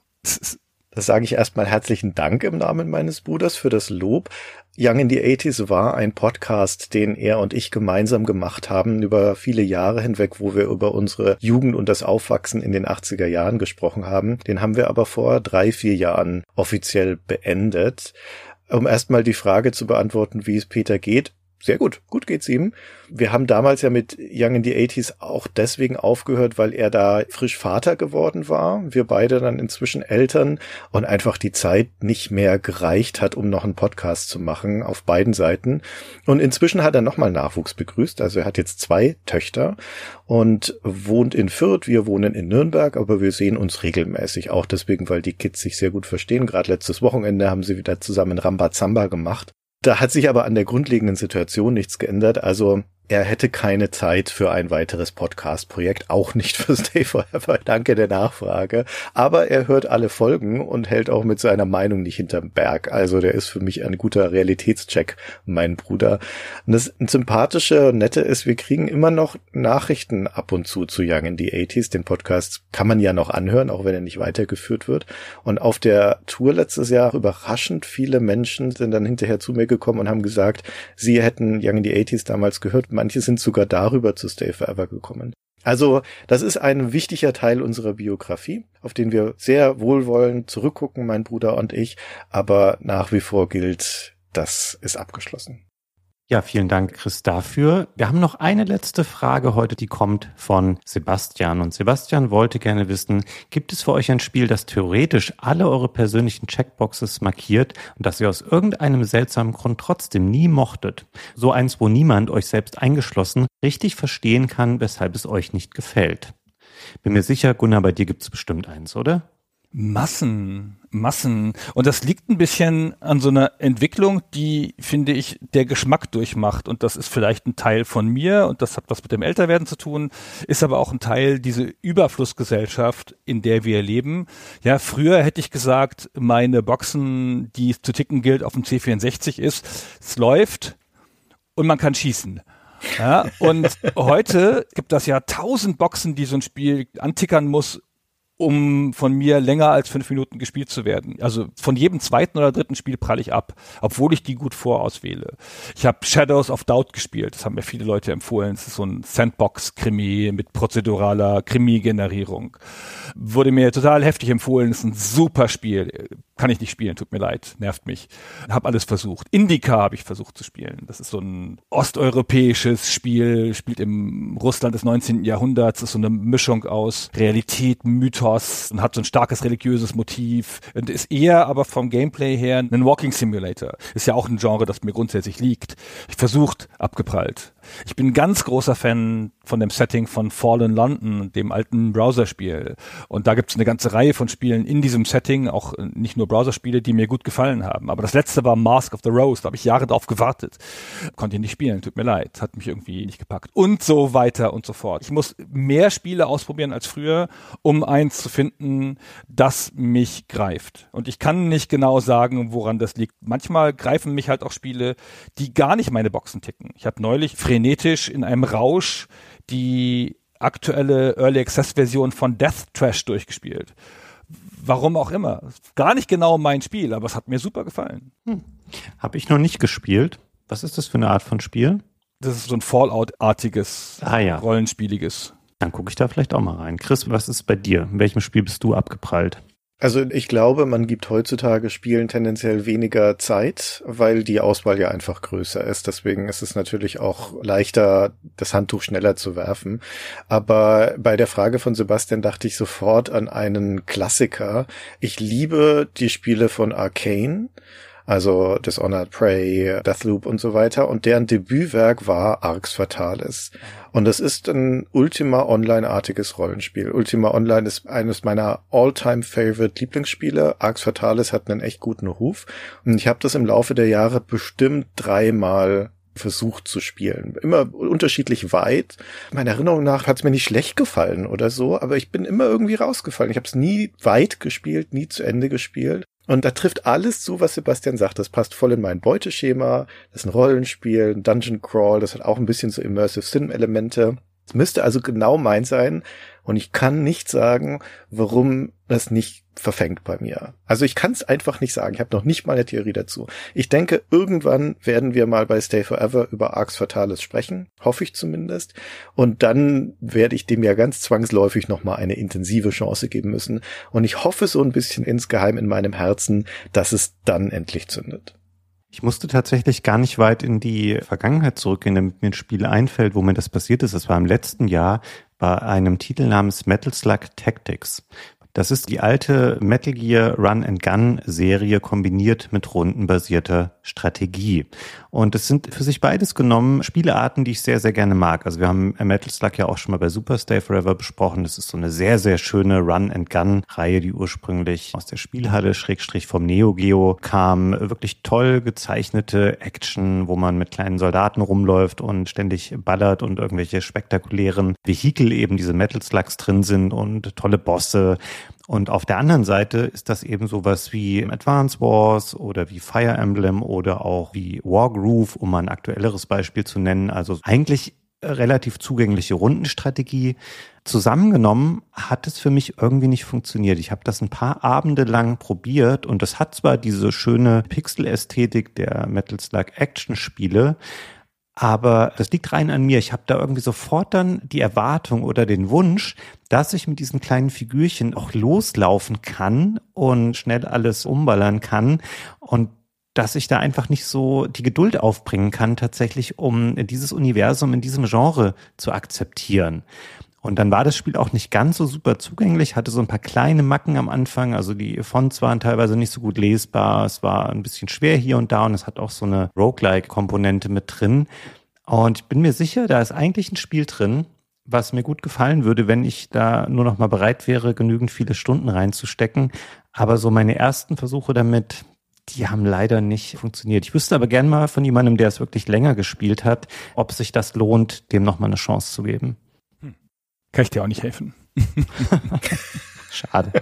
Das sage ich erstmal herzlichen Dank im Namen meines Bruders für das Lob. Young in the 80s war ein Podcast, den er und ich gemeinsam gemacht haben über viele Jahre hinweg, wo wir über unsere Jugend und das Aufwachsen in den 80er Jahren gesprochen haben. Den haben wir aber vor 3-4 Jahren offiziell beendet. Um erstmal die Frage zu beantworten, wie es Peter geht. Sehr gut, gut geht's ihm. Wir haben damals ja mit Young in the 80s auch deswegen aufgehört, weil er da frisch Vater geworden war. Wir beide dann inzwischen Eltern und einfach die Zeit nicht mehr gereicht hat, um noch einen Podcast zu machen auf beiden Seiten. Und inzwischen hat er nochmal Nachwuchs begrüßt. Also er hat jetzt 2 Töchter und wohnt in Fürth. Wir wohnen in Nürnberg, aber wir sehen uns regelmäßig. Auch deswegen, weil die Kids sich sehr gut verstehen. Gerade letztes Wochenende haben sie wieder zusammen Rambazamba gemacht. Da hat sich aber an der grundlegenden Situation nichts geändert. Also er hätte keine Zeit für ein weiteres Podcast-Projekt, auch nicht für Stay Forever. Danke der Nachfrage. Aber er hört alle Folgen und hält auch mit seiner Meinung nicht hinterm Berg. Also der ist für mich ein guter Realitätscheck, mein Bruder. Und das sympathische, nette ist, wir kriegen immer noch Nachrichten ab und zu Young in the 80s. Den Podcast kann man ja noch anhören, auch wenn er nicht weitergeführt wird. Und auf der Tour letztes Jahr überraschend viele Menschen sind dann hinterher zu mir gekommen und haben gesagt, sie hätten Young in the 80s damals gehört. Manche sind sogar darüber zu Stay Forever gekommen. Also das ist ein wichtiger Teil unserer Biografie, auf den wir sehr wohlwollend zurückgucken, mein Bruder und ich. Aber nach wie vor gilt, das ist abgeschlossen. Ja, vielen Dank, Chris, dafür. Wir haben noch eine letzte Frage heute, die kommt von Sebastian. Und Sebastian wollte gerne wissen, gibt es für euch ein Spiel, das theoretisch alle eure persönlichen Checkboxes markiert und das ihr aus irgendeinem seltsamen Grund trotzdem nie mochtet? So eins, wo niemand, euch selbst eingeschlossen, richtig verstehen kann, weshalb es euch nicht gefällt. Bin mir sicher, Gunnar, bei dir gibt es bestimmt eins, oder? Massen. Und das liegt ein bisschen an so einer Entwicklung, die, finde ich, der Geschmack durchmacht. Und das ist vielleicht ein Teil von mir und das hat was mit dem Älterwerden zu tun, ist aber auch ein Teil dieser Überflussgesellschaft, in der wir leben. Ja, früher hätte ich gesagt, meine Boxen, die es zu ticken gilt, auf dem C64 ist, es läuft und man kann schießen. Ja, und heute gibt das ja 1000 Boxen, die so ein Spiel antickern muss, um von mir länger als 5 Minuten gespielt zu werden. Also von jedem 2. oder 3. Spiel pralle ich ab, obwohl ich die gut vorauswähle. Ich habe Shadows of Doubt gespielt, das haben mir viele Leute empfohlen. Es ist so ein Sandbox-Krimi mit prozeduraler Krimi-Generierung. Wurde mir total heftig empfohlen, ist ein super Spiel. Kann ich nicht spielen, tut mir leid, nervt mich. Hab alles versucht. Indica habe ich versucht zu spielen. Das ist so ein osteuropäisches Spiel, spielt im Russland des 19. Jahrhunderts, ist so eine Mischung aus Realität, Mythos und hat so ein starkes religiöses Motiv und ist eher aber vom Gameplay her ein Walking Simulator. Ist ja auch ein Genre, das mir grundsätzlich liegt. Ich versucht, abgeprallt. Ich bin ein ganz großer Fan von dem Setting von Fallen London, dem alten Browserspiel. Und da gibt's eine ganze Reihe von Spielen in diesem Setting, auch nicht nur Browserspiele, die mir gut gefallen haben. Aber das letzte war Mask of the Rose, da habe ich Jahre drauf gewartet. Konnte ich nicht spielen, tut mir leid, hat mich irgendwie nicht gepackt. Und so weiter und so fort. Ich muss mehr Spiele ausprobieren als früher, um eins zu finden, das mich greift. Und ich kann nicht genau sagen, woran das liegt. Manchmal greifen mich halt auch Spiele, die gar nicht meine Boxen ticken. Ich habe neulich frenetisch in einem Rausch die aktuelle Early Access Version von Death Trash durchgespielt. Warum auch immer. Gar nicht genau mein Spiel, aber es hat mir super gefallen. Habe ich noch nicht gespielt. Was ist das für eine Art von Spiel? Das ist so ein Fallout-artiges, Rollenspieliges. Dann gucke ich da vielleicht auch mal rein. Chris, was ist bei dir? In welchem Spiel bist du abgeprallt? Also ich glaube, man gibt heutzutage Spielen tendenziell weniger Zeit, weil die Auswahl ja einfach größer ist. Deswegen ist es natürlich auch leichter, das Handtuch schneller zu werfen. Aber bei der Frage von Sebastian dachte ich sofort an einen Klassiker. Ich liebe die Spiele von Arcane, also Dishonored, Prey, Deathloop und so weiter. Und deren Debütwerk war Arx Fatalis. Und das ist ein Ultima Online-artiges Rollenspiel. Ultima Online ist eines meiner All-Time-Favorite-Lieblingsspiele. Arx Fatalis hat einen echt guten Ruf. Und ich habe das im Laufe der Jahre bestimmt 3-mal versucht zu spielen. Immer unterschiedlich weit. Meiner Erinnerung nach hat es mir nicht schlecht gefallen oder so, aber ich bin immer irgendwie rausgefallen. Ich habe es nie weit gespielt, nie zu Ende gespielt. Und da trifft alles zu, was Sebastian sagt. Das passt voll in mein Beuteschema. Das ist ein Rollenspiel, ein Dungeon Crawl. Das hat auch ein bisschen so Immersive Sim-Elemente. Es müsste also genau mein sein. Und ich kann nicht sagen, warum das nicht verfängt bei mir. Also ich kann es einfach nicht sagen. Ich habe noch nicht mal eine Theorie dazu. Ich denke, irgendwann werden wir mal bei Stay Forever über Arx Fatalis sprechen. Hoffe ich zumindest. Und dann werde ich dem ja ganz zwangsläufig nochmal eine intensive Chance geben müssen. Und ich hoffe so ein bisschen insgeheim in meinem Herzen, dass es dann endlich zündet. Ich musste tatsächlich gar nicht weit in die Vergangenheit zurückgehen, damit mir ein Spiel einfällt, wo mir das passiert ist. Das war im letzten Jahr bei einem Titel namens Metal Slug Tactics. Das ist die alte Metal Gear Run-and-Gun-Serie kombiniert mit rundenbasierter Strategie. Und es sind für sich beides genommen Spielearten, die ich sehr, sehr gerne mag. Also wir haben Metal Slug ja auch schon mal bei Super Stay Forever besprochen. Das ist so eine sehr, sehr schöne Run-and-Gun-Reihe, die ursprünglich aus der Spielhalle / vom Neo Geo kam. Wirklich toll gezeichnete Action, wo man mit kleinen Soldaten rumläuft und ständig ballert und irgendwelche spektakulären Vehikel, eben diese Metal Slugs drin sind und tolle Bosse. Und auf der anderen Seite ist das eben sowas wie Advance Wars oder wie Fire Emblem oder auch wie Wargroove, um mal ein aktuelleres Beispiel zu nennen. Also eigentlich relativ zugängliche Rundenstrategie. Zusammengenommen hat es für mich irgendwie nicht funktioniert. Ich habe das ein paar Abende lang probiert und das hat zwar diese schöne Pixel-Ästhetik der Metal Slug Action-Spiele, aber das liegt rein an mir. Ich habe da irgendwie sofort dann die Erwartung oder den Wunsch, dass ich mit diesen kleinen Figürchen auch loslaufen kann und schnell alles umballern kann und dass ich da einfach nicht so die Geduld aufbringen kann, tatsächlich, um dieses Universum in diesem Genre zu akzeptieren. Und dann war das Spiel auch nicht ganz so super zugänglich, hatte so ein paar kleine Macken am Anfang, also die Fonts waren teilweise nicht so gut lesbar, es war ein bisschen schwer hier und da und es hat auch so eine Roguelike-Komponente mit drin. Und ich bin mir sicher, da ist eigentlich ein Spiel drin, was mir gut gefallen würde, wenn ich da nur noch mal bereit wäre, genügend viele Stunden reinzustecken. Aber so meine ersten Versuche damit, die haben leider nicht funktioniert. Ich wüsste aber gern mal von jemandem, der es wirklich länger gespielt hat, ob sich das lohnt, dem noch mal eine Chance zu geben. Kann ich dir auch nicht helfen. Schade.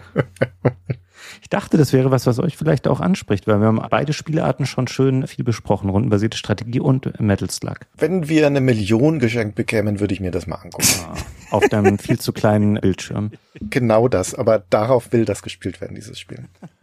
Ich dachte, das wäre was euch vielleicht auch anspricht, weil wir haben beide Spielearten schon schön viel besprochen, rundenbasierte Strategie und Metal Slug. Wenn wir 1 Million geschenkt bekämen, würde ich mir das mal angucken. Auf deinem viel zu kleinen Bildschirm. Genau das, aber darauf will das gespielt werden, dieses Spiel.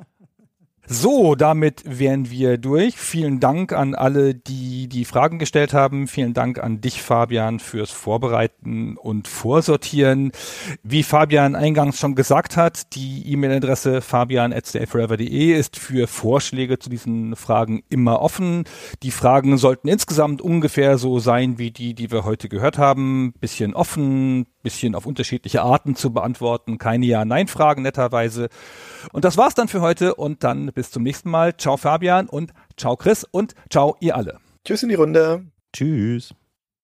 So, damit wären wir durch. Vielen Dank an alle, die Fragen gestellt haben. Vielen Dank an dich, Fabian, fürs Vorbereiten und Vorsortieren. Wie Fabian eingangs schon gesagt hat, die E-Mail-Adresse fabian@stayforever.de ist für Vorschläge zu diesen Fragen immer offen. Die Fragen sollten insgesamt ungefähr so sein wie die wir heute gehört haben. Bisschen offen, bisschen auf unterschiedliche Arten zu beantworten. Keine Ja-Nein-Fragen netterweise. Und das war's dann für heute und dann bis zum nächsten Mal. Ciao Fabian und ciao Chris und ciao ihr alle. Tschüss in die Runde. Tschüss.